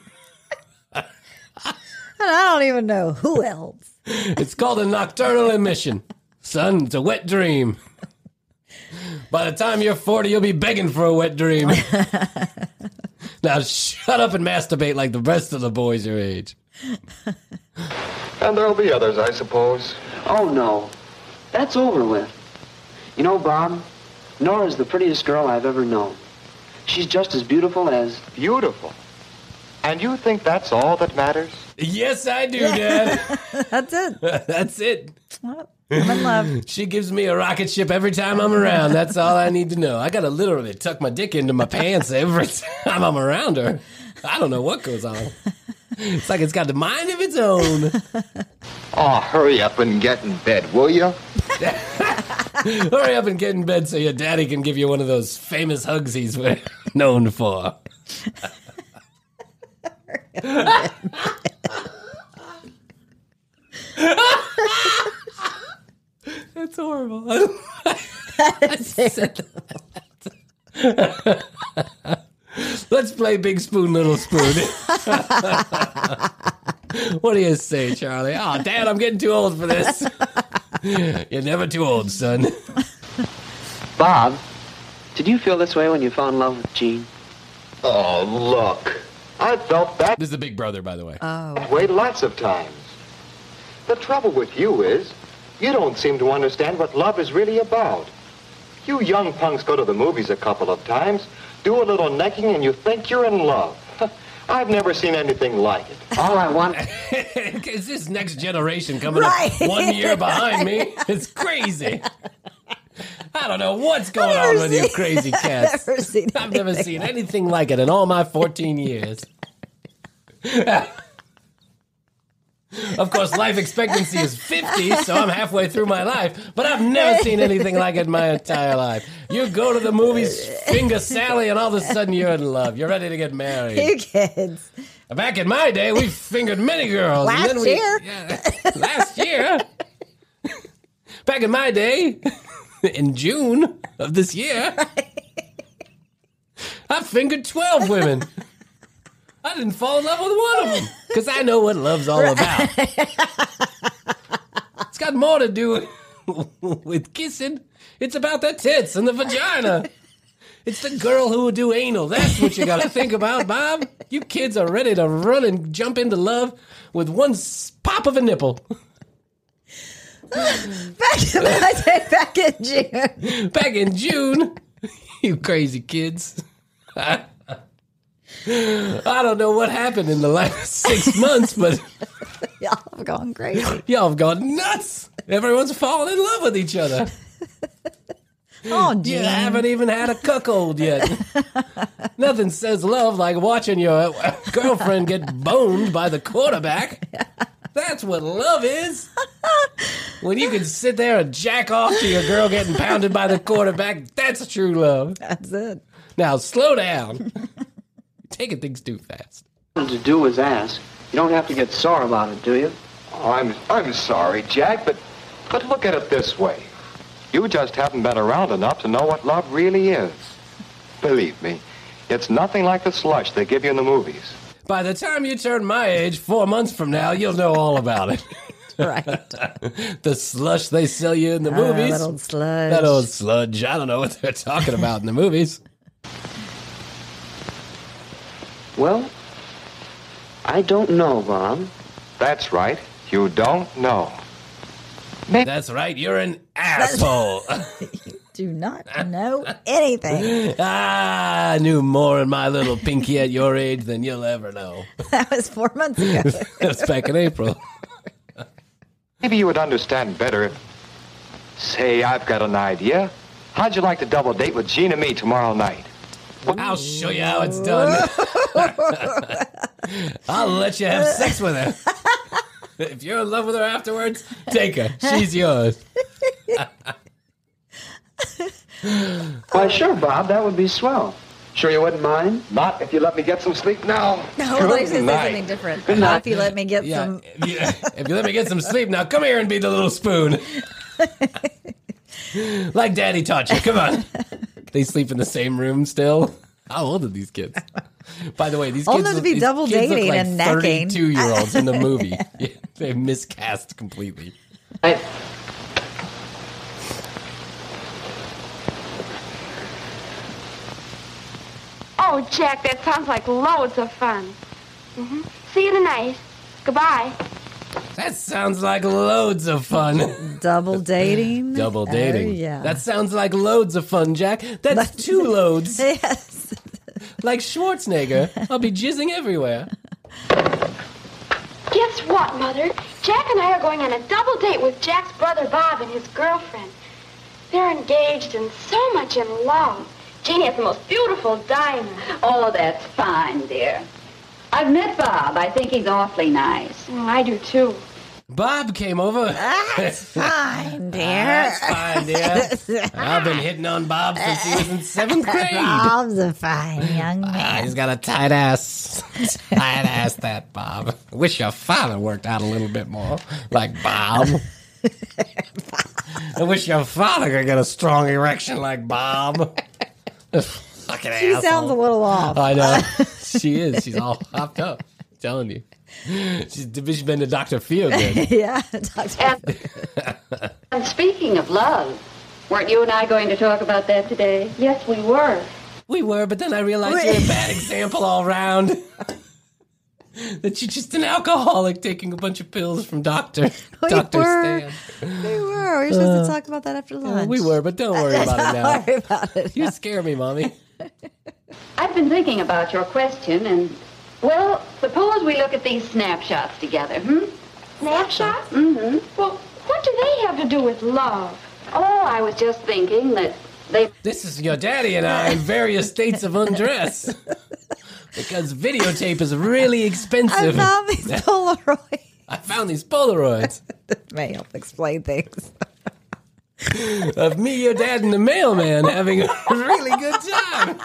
I don't even know who else. It's called a nocturnal emission. Son, it's a wet dream. By the time you're 40, you'll be begging for a wet dream. Now shut up and masturbate like the rest of the boys your age. And there'll be others, I suppose. Oh, no. That's over with. You know, Bob, Nora's the prettiest girl I've ever known. She's just as beautiful as... Beautiful? And you think that's all that matters? Yes, I do, Dad. That's it. That's it. Well, I'm in love. She gives me a rocket ship every time I'm around. That's all I need to know. I gotta literally tuck my dick into my pants every time I'm around her. I don't know what goes on. It's like it's got a mind of its own. Oh, hurry up and get in bed, will you? Hurry up and get in bed so your daddy can give you one of those famous hugs he's known for. That's horrible. Let's play Big Spoon, Little Spoon. What do you say, Charlie? Oh, Dad, I'm getting too old for this. You're never too old, son. Bob, did you feel this way when you fell in love with Jean? Oh, look. I felt that This is the big brother, by the way. way lots of times. The trouble with you is, you don't seem to understand what love is really about. You young punks go to the movies a couple of times, do a little necking, and you think you're in love. I've never seen anything like it. All I want... It's this next generation coming up 1 year behind me. It's crazy. I don't know what's going on with you crazy cats. I've never seen anything like it in all my 14 years. Of course, life expectancy is 50, so I'm halfway through my life, but I've never seen anything like it in my entire life. You go to the movies, finger Sally, and all of a sudden you're in love. You're ready to get married. You kids. Back in my day, we fingered many girls. Last year? Last year? Back in my day, in June of this year, I fingered 12 women. I didn't fall in love with one of them because I know what love's all about. It's got more to do with kissing. It's about the tits and the vagina. It's the girl who will do anal. That's what you got to think about, Bob. You kids are ready to run and jump into love with one pop of a nipple. Back in June. Back in June, you crazy kids. I don't know what happened in the last 6 months, but y'all have gone crazy. Y'all have gone nuts. Everyone's falling in love with each other. Oh, Gene. You haven't even had a cuckold yet. Nothing says love like watching your girlfriend get boned by the quarterback. That's what love is. When you can sit there and jack off to your girl getting pounded by the quarterback, that's true love. That's it. Now, slow down. Taking things too fast. All to do is ask. You don't have to get sore about it, do you? Oh, I'm sorry, Jack, but look at it this way. You just haven't been around enough to know what love really is. Believe me, it's nothing like the slush they give you in the movies. By the time you turn my age, 4 months from now, you'll know all about it. Right. The slush they sell you in the movies. That old sludge. That old sludge. I don't know what they're talking about in the movies. Well, I don't know, Bob. That's right. You don't know. That's right. You're an asshole. Do not know anything. I knew more in my little pinky at your age than you'll ever know. That was 4 months ago. That's back in April. Maybe you would understand better if... Say, I've got an idea. How'd you like to double date with Jean and me tomorrow night? I'll show you how it's done. I'll let you have sex with her. If you're in love with her afterwards, take her. She's yours. Why, sure, Bob. That would be swell. Sure you wouldn't mind? Not if you let me get some sleep now. No, let me say something different. Good Not night. if you let me get some... If you let me get some sleep, now come here and be the little spoon. Like Daddy taught you. Come on. They sleep in the same room still. How old are these kids? By the way, these Old kids, enough to be these double kids dating look like and necking. 32-year-olds in the movie. Yeah, they've miscast completely. Oh, Jack, that sounds like loads of fun. Mm-hmm. See you tonight. Goodbye. That sounds like loads of fun. Double dating? Double dating. Yeah. That sounds like loads of fun, Jack. That's 2 loads. Yes. Like Schwarzenegger. I'll be jizzing everywhere. Guess what, Mother? Jack and I are going on a double date with Jack's brother Bob and his girlfriend. They're engaged and so much in love. Jeannie has the most beautiful diamond. Oh, that's fine, dear. I've met Bob. I think he's awfully nice. I do, too. Bob came over. That's fine, dear. That's fine, dear. I've been hitting on Bob since he was in 7th grade. Bob's a fine young man. He's got a tight ass. Tight ass, that Bob. I wish your father worked out a little bit more like Bob. I wish your father could get a strong erection like Bob. Fucking She asshole. sounds a little off. I know. She is. She's all hopped up. I'm telling you. She's been to Dr. Feelgood. Yeah, Dr. And speaking of love, weren't you and I going to talk about that today? Yes, we were. We were, but then I realized you're a bad example all around. That you're just an alcoholic taking a bunch of pills from Dr. Stan. We were. We were supposed to talk about that after lunch. We were, but don't worry about it now. Don't worry about it. You scare me, Mommy. I've been thinking about your question, and, well, suppose we look at these snapshots together, Snapshots? Mm-hmm. Well, what do they have to do with love? Oh, I was just thinking that they... This is your daddy and I in various states of undress. Because videotape is really expensive. I found these Polaroids. I found these Polaroids. May help explain things. Of me, your dad, and the mailman having a really good time.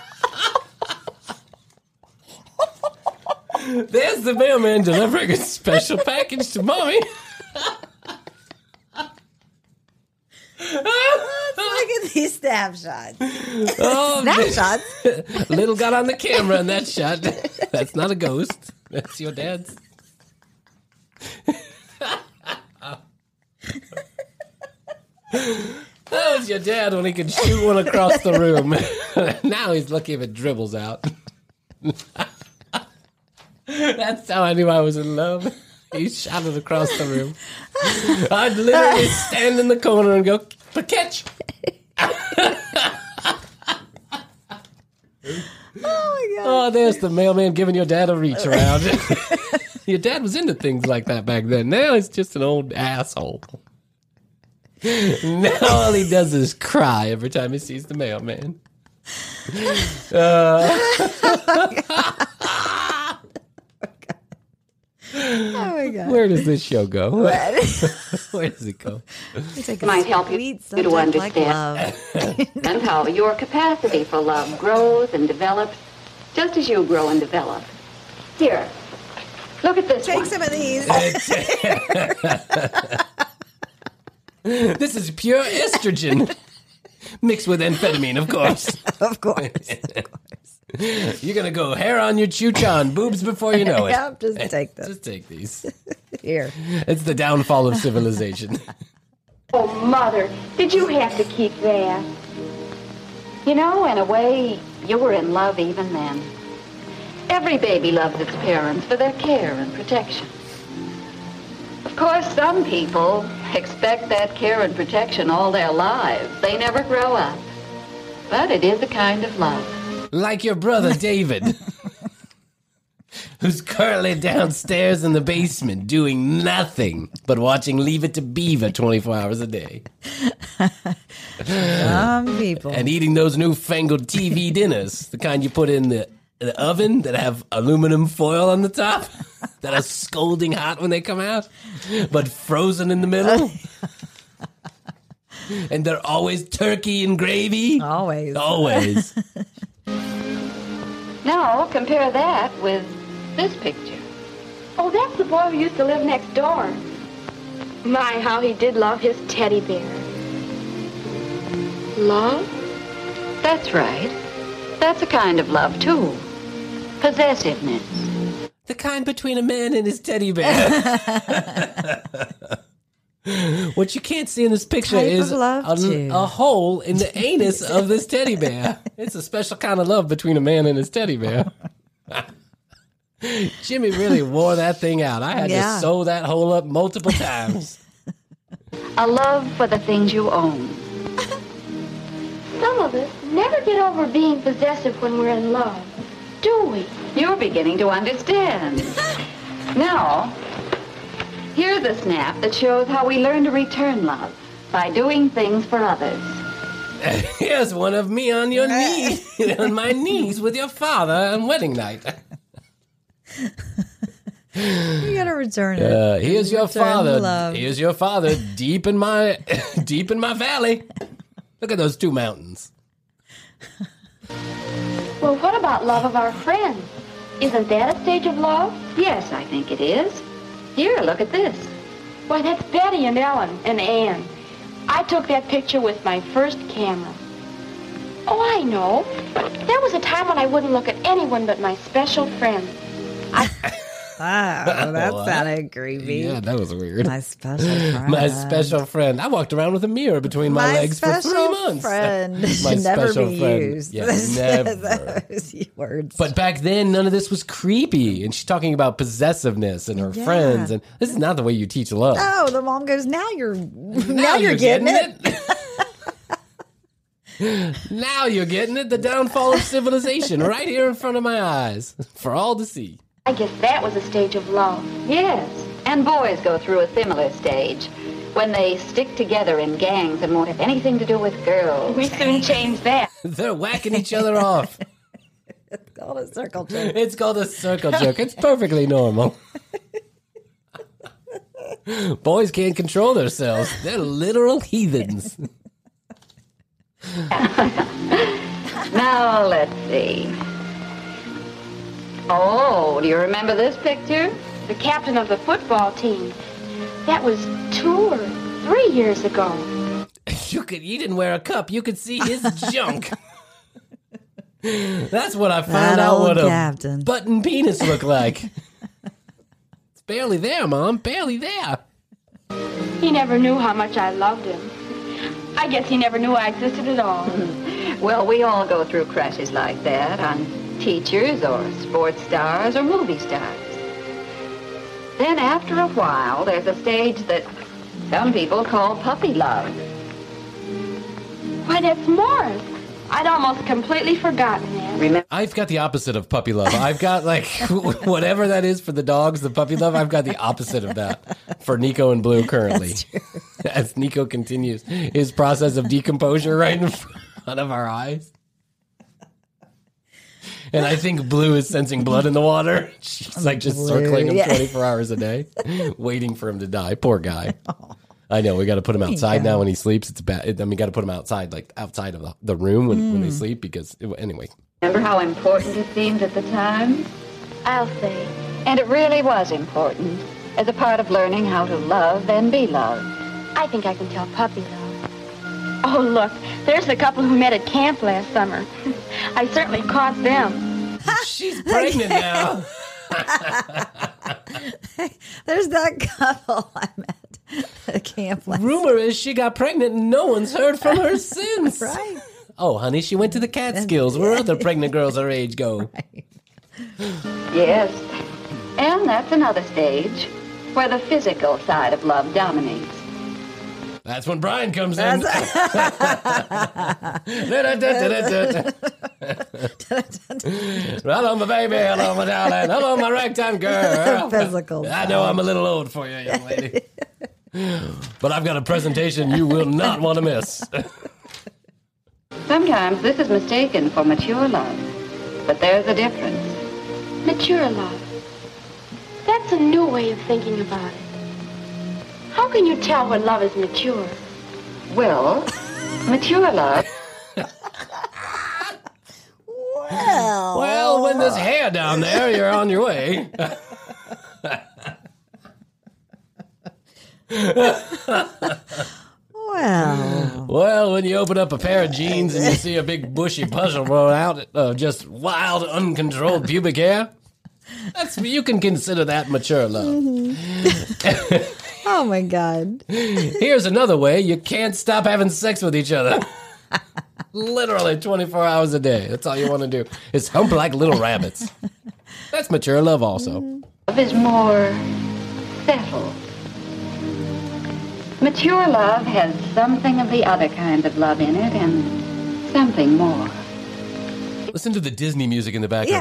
There's the mailman delivering a special package to Mommy. Let's look at these snapshots. Oh, Snapshots? Little got on the camera in that shot. That's not a ghost. That's your dad's. That was your dad when he could shoot one across the room. Now he's lucky if it dribbles out. That's how I knew I was in love. He shot it across the room. I'd literally stand in the corner and go, catch. Oh, my God. Oh, there's the mailman giving your dad a reach around. Your dad was into things like that back then. Now he's just an old asshole. Now all he does is cry every time he sees the mailman. Oh my God. Where does this show go? Where does it go? Might help you to understand and how your capacity for love grows and develops just as you grow and develop. Here, look at this Take one. some of these. This is pure estrogen. Mixed with amphetamine, of course. Of course. You're going to go hair on your choo-chan, boobs before you know it. Yep, just take them. Just take these. Here. It's the downfall of civilization. Oh, Mother, did you have to keep that? You know, in a way, you were in love even then. Every baby loves its parents for their care and protection. Of course, some people expect that care and protection all their lives. They never grow up. But it is a kind of love. Like your brother, David, who's currently downstairs in the basement doing nothing but watching Leave It to Beaver 24 hours a day. Some people. And eating those newfangled TV dinners, the kind you put in the oven that have aluminum foil on the top, that are scalding hot when they come out, but frozen in the middle. And they're always turkey and gravy. Always. Always. Now, compare that with this picture. Oh, that's the boy who used to live next door. My, how he did love his teddy bear. Love? That's right. That's a kind of love, too. Possessiveness. The kind between a man and his teddy bear. What you can't see in this picture is a hole in the anus of this teddy bear. It's a special kind of love between a man and his teddy bear. Jimmy really wore that thing out. I had to sew that hole up multiple times. A love for the things you own. Some of us never get over being possessive when we're in love, do we? You're beginning to understand. Now, here's a snap that shows how we learn to return love by doing things for others. Here's one of me on your knees, on my knees with your father on wedding night. You gotta return it. Here's your father. Love. Here's your father deep in my valley. Look at those two mountains. Well, what about love of our friends? Isn't that a stage of love? Yes, I think it is. Here, look at this. Why, that's Betty and Ellen and Ann. I took that picture with my first camera. Oh, I know. There was a time when I wouldn't look at anyone but my special friend. That sounded creepy. Yeah, that was weird. My special friend. My special friend. I walked around with a mirror between my legs for 3 months. Friend. My never special be friend. used. Yeah, never. Words. But back then, none of this was creepy. And she's talking about possessiveness and her friends. And this is not the way you teach love. Oh, the mom goes, now you're getting it. Now you're getting it. The downfall of civilization right here in front of my eyes for all to see. I guess that was a stage of love. Yes, and boys go through a similar stage when they stick together in gangs and won't have anything to do with girls. We soon changed that. They're whacking each other off. It's called a circle jerk. It's called a circle jerk. It's perfectly normal. Boys can't control themselves. They're literal heathens. Now, let's see. Oh, do you remember this picture? The captain of the football team. That was 2 or 3 years ago. You didn't wear a cup. You could see his junk. That's what I found out what a button penis looked like. It's barely there, Mom. Barely there. He never knew how much I loved him. I guess he never knew I existed at all. Well, we all go through crushes like that on teachers or sports stars or movie stars. Then after a while, there's a stage that some people call puppy love. Why, that's Morris. I'd almost completely forgotten that. I've got the opposite of puppy love. I've got, like, whatever that is for the dogs, the puppy love, I've got the opposite of that for Nico and Blue currently. As Nico continues his process of decomposure right in front of our eyes. And I think Blue is sensing blood in the water. She's like just circling him 24 hours a day, waiting for him to die. Poor guy. I know. We got to put him outside now when he sleeps. It's bad. I mean, got to put him outside, like outside of the room when they sleep because, anyway. Remember how important it seemed at the time? I'll say. And it really was important as a part of learning how to love and be loved. I think I can tell puppy love. Oh, look, there's the couple who met at camp last summer. I certainly caught them. She's pregnant now. There's that couple I met at camp last Rumor is she got pregnant and no one's heard from her since. Right. Oh, honey, she went to the Catskills where other pregnant girls her age go. Right. Yes, and that's another stage where the physical side of love dominates. That's when Brian comes in. Hello, my baby. Hello, my darling. Hello, my ragtime girl. Physical. I know I'm a little old for you, young lady. But I've got a presentation you will not want to miss. Sometimes this is mistaken for mature love, but there's a difference. Mature love. That's a new way of thinking about it. How can you tell when love is mature? Well, mature love. Well, when there's hair down there, you're on your way. Well, when you open up a pair of jeans and you see a big bushy puzzle roll out of just wild, uncontrolled pubic hair, you can consider that mature love. Oh my God. Here's another way you can't stop having sex with each other. Literally 24 hours a day. That's all you want to do is hump like little rabbits. That's mature love also. Love is more settled. Mature love has something of the other kind of love in it and something more. Listen to the Disney music in the background.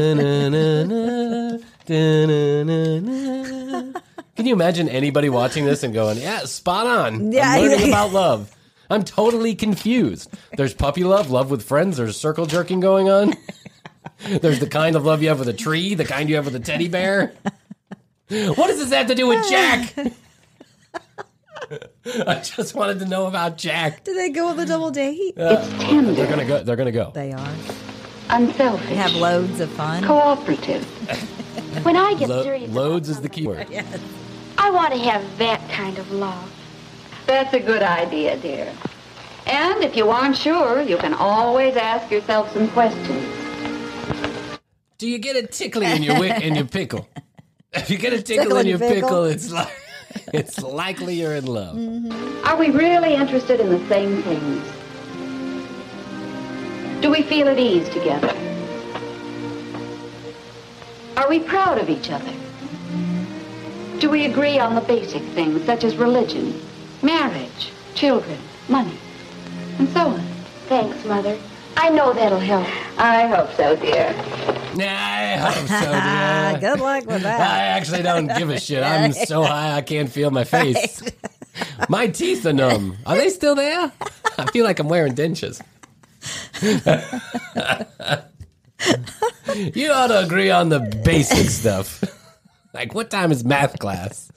Yeah. Can you imagine anybody watching this and going, yeah, spot on. Yeah, I'm learning about love. I'm totally confused. There's puppy love, love with friends. There's circle jerking going on. There's the kind of love you have with a tree, the kind you have with a teddy bear. What does this have to do with Jack? I just wanted to know about Jack. Do they go on the double date? It's tender. They're gonna go. They are. Unselfish. They have loads of fun. Cooperative. When I get serious, Loads is the key word. Yes. I want to have that kind of love. That's a good idea, dear. And if you aren't sure, you can always ask yourself some questions. Do you get a tickly in your pickle? If you get a tickle in your pickle, it's likely you're in love. Mm-hmm. Are we really interested in the same things? Do we feel at ease together? Are we proud of each other? Do we agree on the basic things such as religion, marriage, children, money, and so on? Thanks, Mother. I know that'll help. I hope so, dear. I hope so, dear. Good luck with that. I actually don't give a shit. I'm so high I can't feel my face. Right. My teeth are numb. Are they still there? I feel like I'm wearing dentures. You ought to agree on the basic stuff. Like, what time is math class?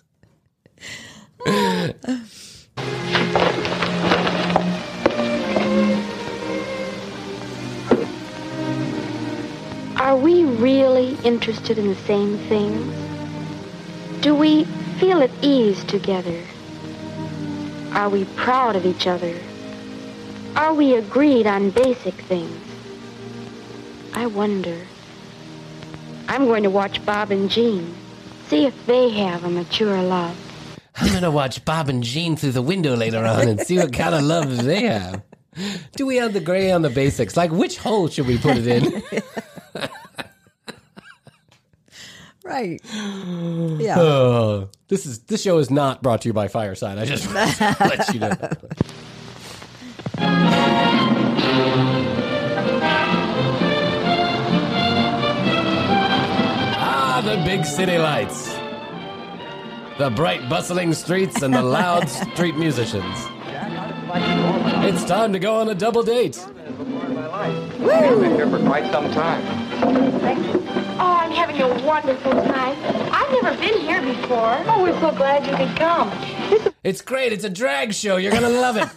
Are we really interested in the same things? Do we feel at ease together? Are we proud of each other? Are we agreed on basic things? I wonder. I'm going to watch Bob and Jean, see if they have a mature love. I'm going to watch Bob and Jean through the window later on and see what kind of love they have. Do we agree on the basics? Like, which hole should we put it in? Right. Yeah. This show is not brought to you by Fireside. I just want to let you know. The big city lights, the bright bustling streets, and the loud street musicians. It's time to go on a double date. Woo! I've been here for quite some time. Oh, I'm having a wonderful time. I've never been here before. Oh, we're so glad you could come. It's great. It's a drag show. You're going to love it.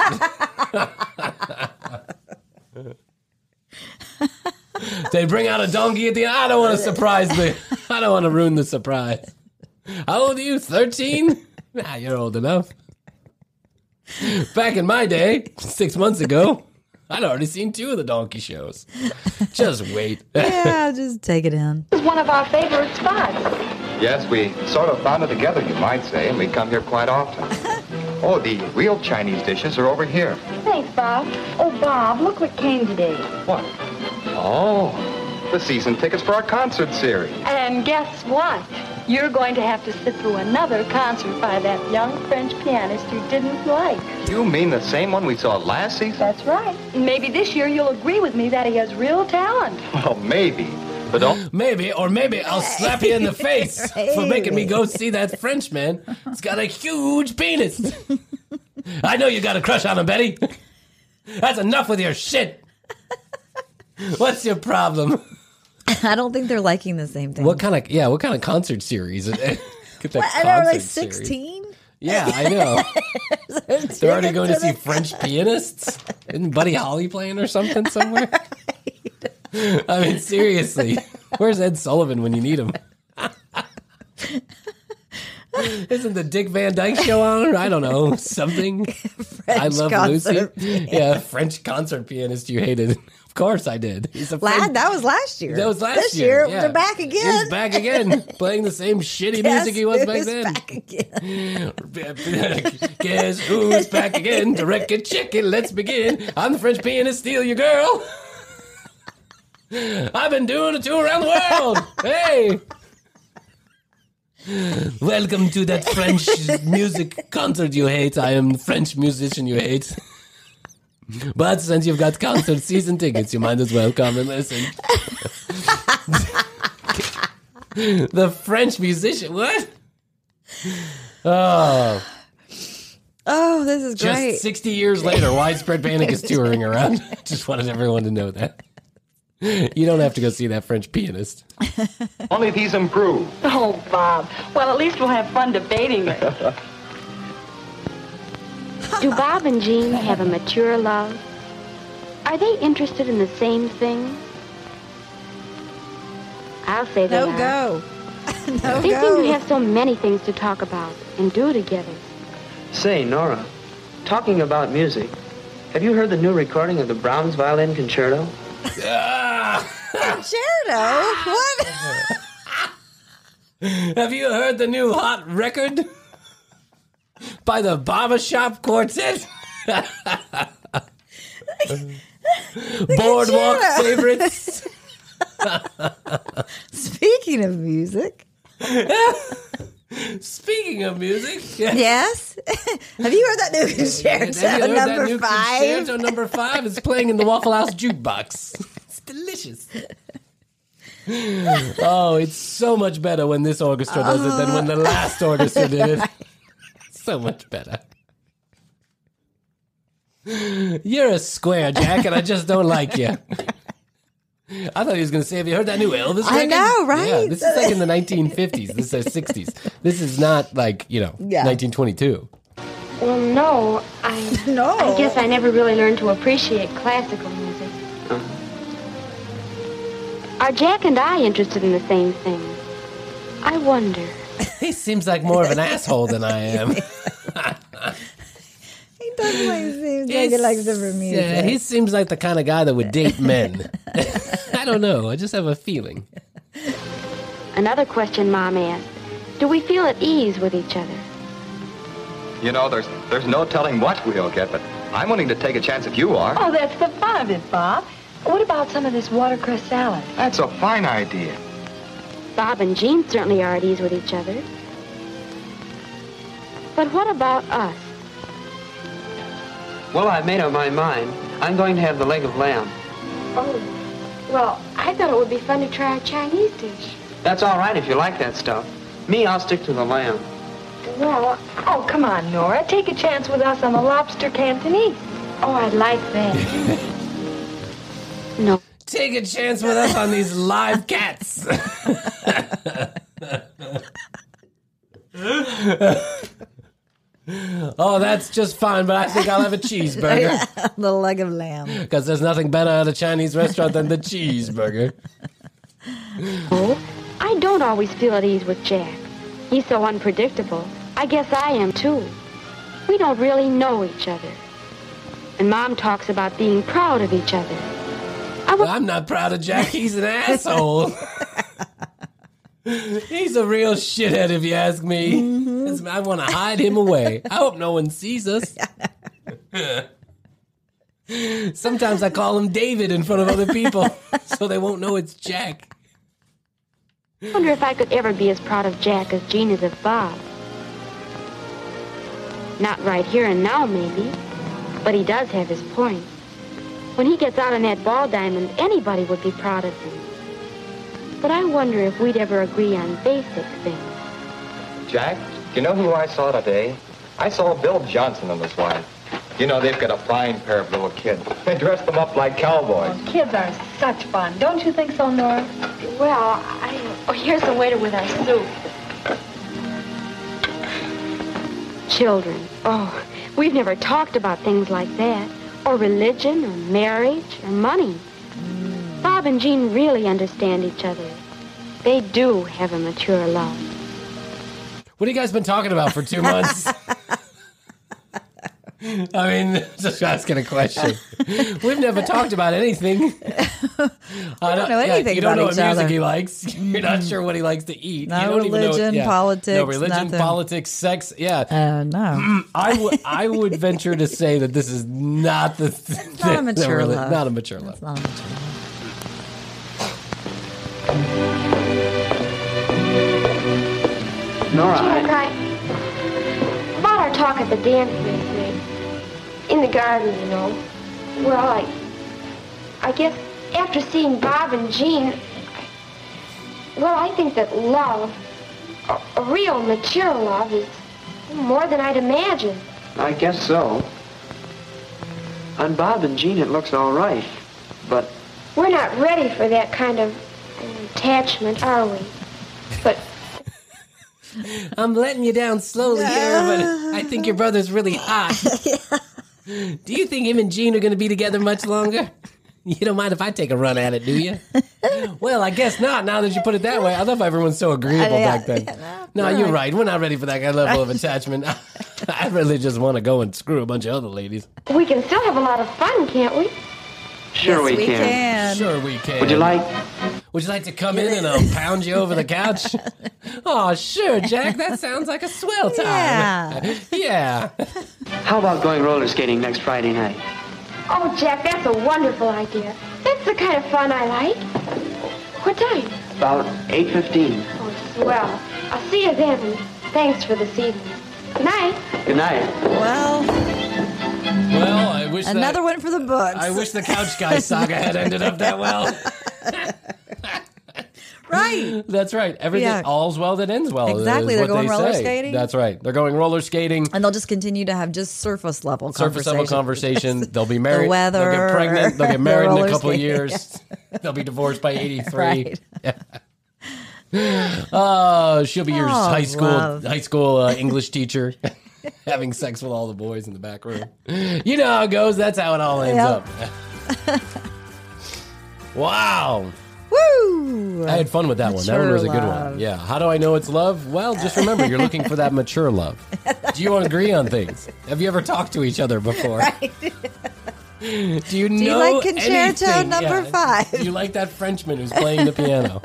They bring out a donkey at the end. I don't want to surprise me. I don't want to ruin the surprise. How old are you? 13? Nah, you're old enough. Back in my day, 6 months ago, I'd already seen 2 of the donkey shows. Just wait. Yeah, just take it in. This is one of our favorite spots. Yes, we sort of found it together, you might say, and we come here quite often. Oh, the real Chinese dishes are over here. Thanks, Bob. Oh, Bob, look what came today. What? Oh, the season tickets for our concert series. And guess what? You're going to have to sit through another concert by that young French pianist you didn't like. You mean the same one we saw last season? That's right. Maybe this year you'll agree with me that he has real talent. Well, maybe. But don't... Maybe I'll slap you in the face for making me go see that Frenchman. He's got a huge penis. I know you got a crush on him, Betty. That's enough with your shit. What's your problem? I don't think they're liking the same thing. What kind of concert series? They're like 16? Yeah, I know. They're already going to see French pianists? Isn't Buddy Holly playing or something somewhere? Right. I mean, seriously. Where's Ed Sullivan when you need him? Isn't the Dick Van Dyke Show on? I don't know. Something. I Love Lucy. Yeah, French concert pianist you hated. Of course I did. He's a that was last year. That was last this year. Yeah. They're back again. He's back again, playing the same shitty music he was back then. Back again. Guess who's back again? Direct it, check it, let's begin. I'm the French pianist, steal your girl. I've been doing a tour around the world. Hey. Welcome to that French music concert you hate. I am the French musician you hate. But since you've got concert season tickets, you might as well come and listen. The French musician, what? Oh, this is great. Just 60 years later, Widespread Panic is touring around. Just wanted everyone to know that. You don't have to go see that French pianist. Only if he's improved. Oh, Bob. Well, at least we'll have fun debating it. Do Bob and Jean have a mature love? Are they interested in the same thing? I'll say they are. Go. No they go. seem to have so many things to talk about and do together. Say, Nora, talking about music, have you heard the new recording of the Brahms Violin Concerto? Concerto? What? Have you heard the new hot record by the Barbershop Quartet? Boardwalk favorites. Speaking of music. Speaking of music. Yes. Have you heard that new concerto number 5? Concerto number 5 is playing in the Waffle House jukebox. It's delicious. Oh, it's so much better when this orchestra does it than when the last orchestra did it. So much better. You're a square, Jack, and I just don't like you. I thought he was going to say, have you heard that new Elvis record? I know, right? Yeah, this is like in the 1950s. This is 60s. This is not like, 1922. Well, no. I guess I never really learned to appreciate classical music. Are Jack and I interested in the same thing? I wonder. He seems like more of an asshole than I am. He definitely seems like he likes different music. Yeah, he seems like the kind of guy that would date men. I don't know. I just have a feeling. Another question Mom asked. Do we feel at ease with each other? You know, there's no telling what we'll get, but I'm willing to take a chance if you are. Oh, that's the fun of it, Bob. What about some of this watercress salad? That's a fine idea. Bob and Jean certainly are at ease with each other. But what about us? Well, I've made up my mind. I'm going to have the leg of lamb. Oh, well, I thought it would be fun to try a Chinese dish. That's all right if you like that stuff. Me, I'll stick to the lamb. Well, oh, come on, Nora. Take a chance with us on the lobster Cantonese. Oh, I'd like that. No. Take a chance with us on these live cats. Oh, that's just fine, but I think I'll have a cheeseburger. The leg of lamb. Because there's nothing better at a Chinese restaurant than the cheeseburger. Oh, I don't always feel at ease with Jack. He's so unpredictable. I guess I am, too. We don't really know each other. And Mom talks about being proud of each other. I'm not proud of Jack. He's an asshole. He's a real shithead, if you ask me. Mm-hmm. I want to hide him away. I hope no one sees us. Sometimes I call him David in front of other people, so they won't know it's Jack. I wonder if I could ever be as proud of Jack as Jean is of Bob. Not right here and now, maybe. But he does have his point. When he gets out on that ball diamond, anybody would be proud of him. But I wonder if we'd ever agree on basic things. Jack, do you know who I saw today? I saw Bill Johnson and his wife. You know, they've got a fine pair of little kids. They dress them up like cowboys. Oh, kids are such fun. Don't you think so, Nora? Well, Oh, here's the waiter with our soup. Children. Oh, we've never talked about things like that. Or religion, or marriage, or money. Bob and Jean really understand each other. They do have a mature love. What have you guys been talking about for 2 months? I mean, just asking a question. We've never talked about anything. I don't know anything you don't about know what each music other. he likes. You're not sure what he likes to eat. No you don't religion, even know politics, No religion, nothing. politics, sex. Yeah. No. I would venture to say that this is not the. It's not a mature love. Not a mature love. It's not a mature love. Nora, Jack, about our talk at the dance last night. In the garden, you know. Well, I guess after seeing Bob and Jean, I think that love, a real mature love, is more than I'd imagined. I guess so. On Bob and Jean, it looks all right, but We're not ready for that kind of attachment, are we? But I'm letting you down slowly here, but I think your brother's really hot. Do you think him and Jean are going to be together much longer? You don't mind if I take a run at it, do you? Well, I guess not, now that you put it that way. I love how everyone's so agreeable back then. No, you're right. We're not ready for that kind of level of attachment. I really just want to go and screw a bunch of other ladies. we can still have a lot of fun, can't we? sure Yes, we we can. Sure we can. Would you like? Would you like to come in and I'll pound you over the couch? Oh, sure, Jack. That sounds like a swell time. Yeah. How about going roller skating next Friday night? Oh, Jack, that's a wonderful idea. That's the kind of fun I like. What time? About 8:15. Oh, swell. I'll see you then, and thanks for this evening. Good night. Good night. Well, I wish another one for the books. I wish the Couch Guy saga had ended up that well. Right. That's right. Everything, all's well that ends well. Exactly. is They're what going they roller say. skating. That's right. They're going roller skating. And they'll just continue to have just surface level Conversation. They'll be married. The weather. They'll get pregnant. They'll get married in a roller couple of skating. years. They'll be divorced by 83. Right. Oh, she'll be your Oh, high school love. English teacher. Having sex with all the boys in the back room. You know how it goes. That's how it all ends up. Wow. Woo! I had fun with that one. That one was a good one. Yeah. How do I know it's love? Well, just remember, you're looking for that mature love. Do you agree on things? Have you ever talked to each other before? Right. Do you know Do you like Concerto anything? number 5? Do you like that Frenchman who's playing the piano?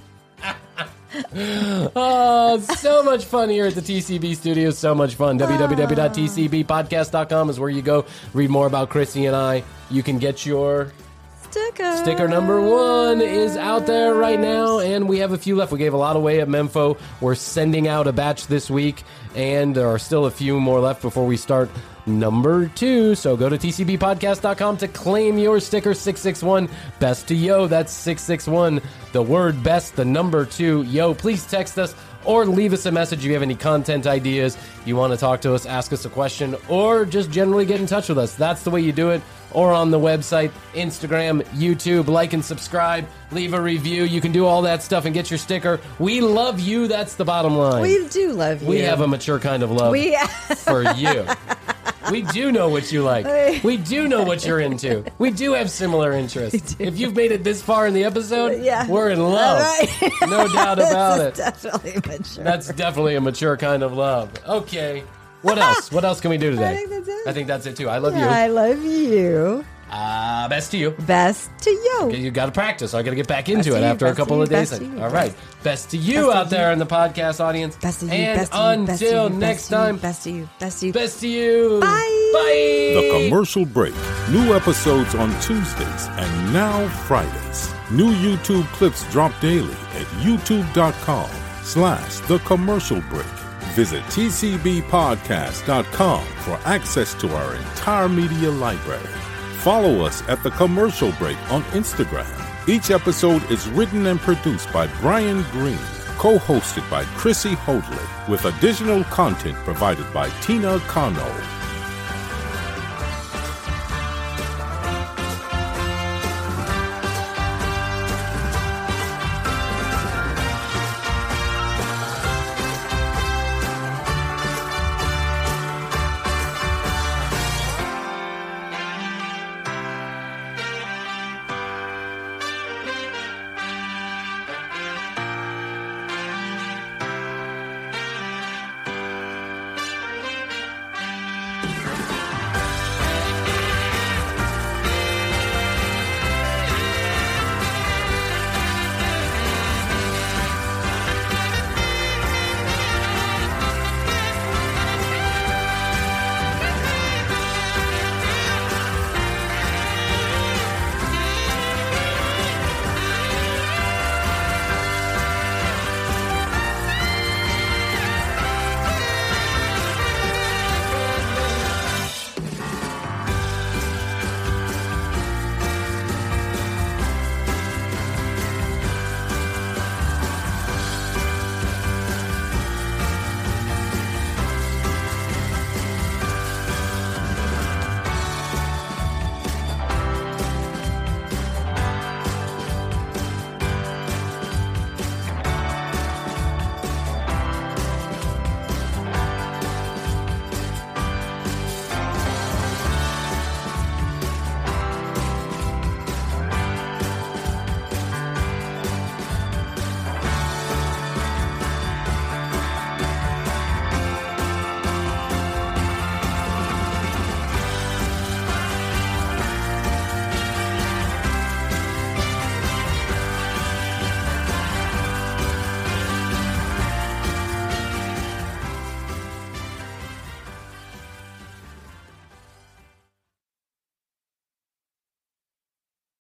Oh, so much fun here at the TCB studios. So much fun. www.tcbpodcast.com is where you go. Read more about Chrissy and I. You can get your sticker number 1 is out there right now, and we have a few left. We gave a lot away at Memfo. We're sending out a batch this week, and there are still a few more left before we start number 2. So go to tcbpodcast.com to claim your sticker. 661 best to yo. That's 661 the word best, the number 2 yo. Please text us or leave us a message if you have any content ideas, you want to talk to us, ask us a question, or just generally get in touch with us. That's the way you do it. Or on the website, Instagram, YouTube. Like and subscribe. Leave a review. You can do all that stuff and get your sticker. We love you. That's the bottom line. We do love you. We have a mature kind of love for you. We do know what you like. We do know what you're into. We do have similar interests. If you've made it this far in the episode, we're in love. Right. No doubt about it. Definitely mature. That's definitely a mature kind of love. Okay. What else? What else can we do today? I think that's it. I think that's it too. I love you. I love you. Best to you. Best to you. Okay, you got to practice. I got to get back into Best it to you, after a best couple to of you, days. best to you, All right. Best to you out there in the podcast audience. Best to you. And best to you, until best to you, next time. Best to you. Best to you. Best to you. Bye. Bye. The Commercial Break. New episodes on Tuesdays and now Fridays. New YouTube clips drop daily at youtube.com/The Commercial Break. Visit tcbpodcast.com for access to our entire media library. Follow us at The Commercial Break on Instagram. Each episode is written and produced by Brian Green, co-hosted by Chrissy Hoadley, with additional content provided by Tina Cano.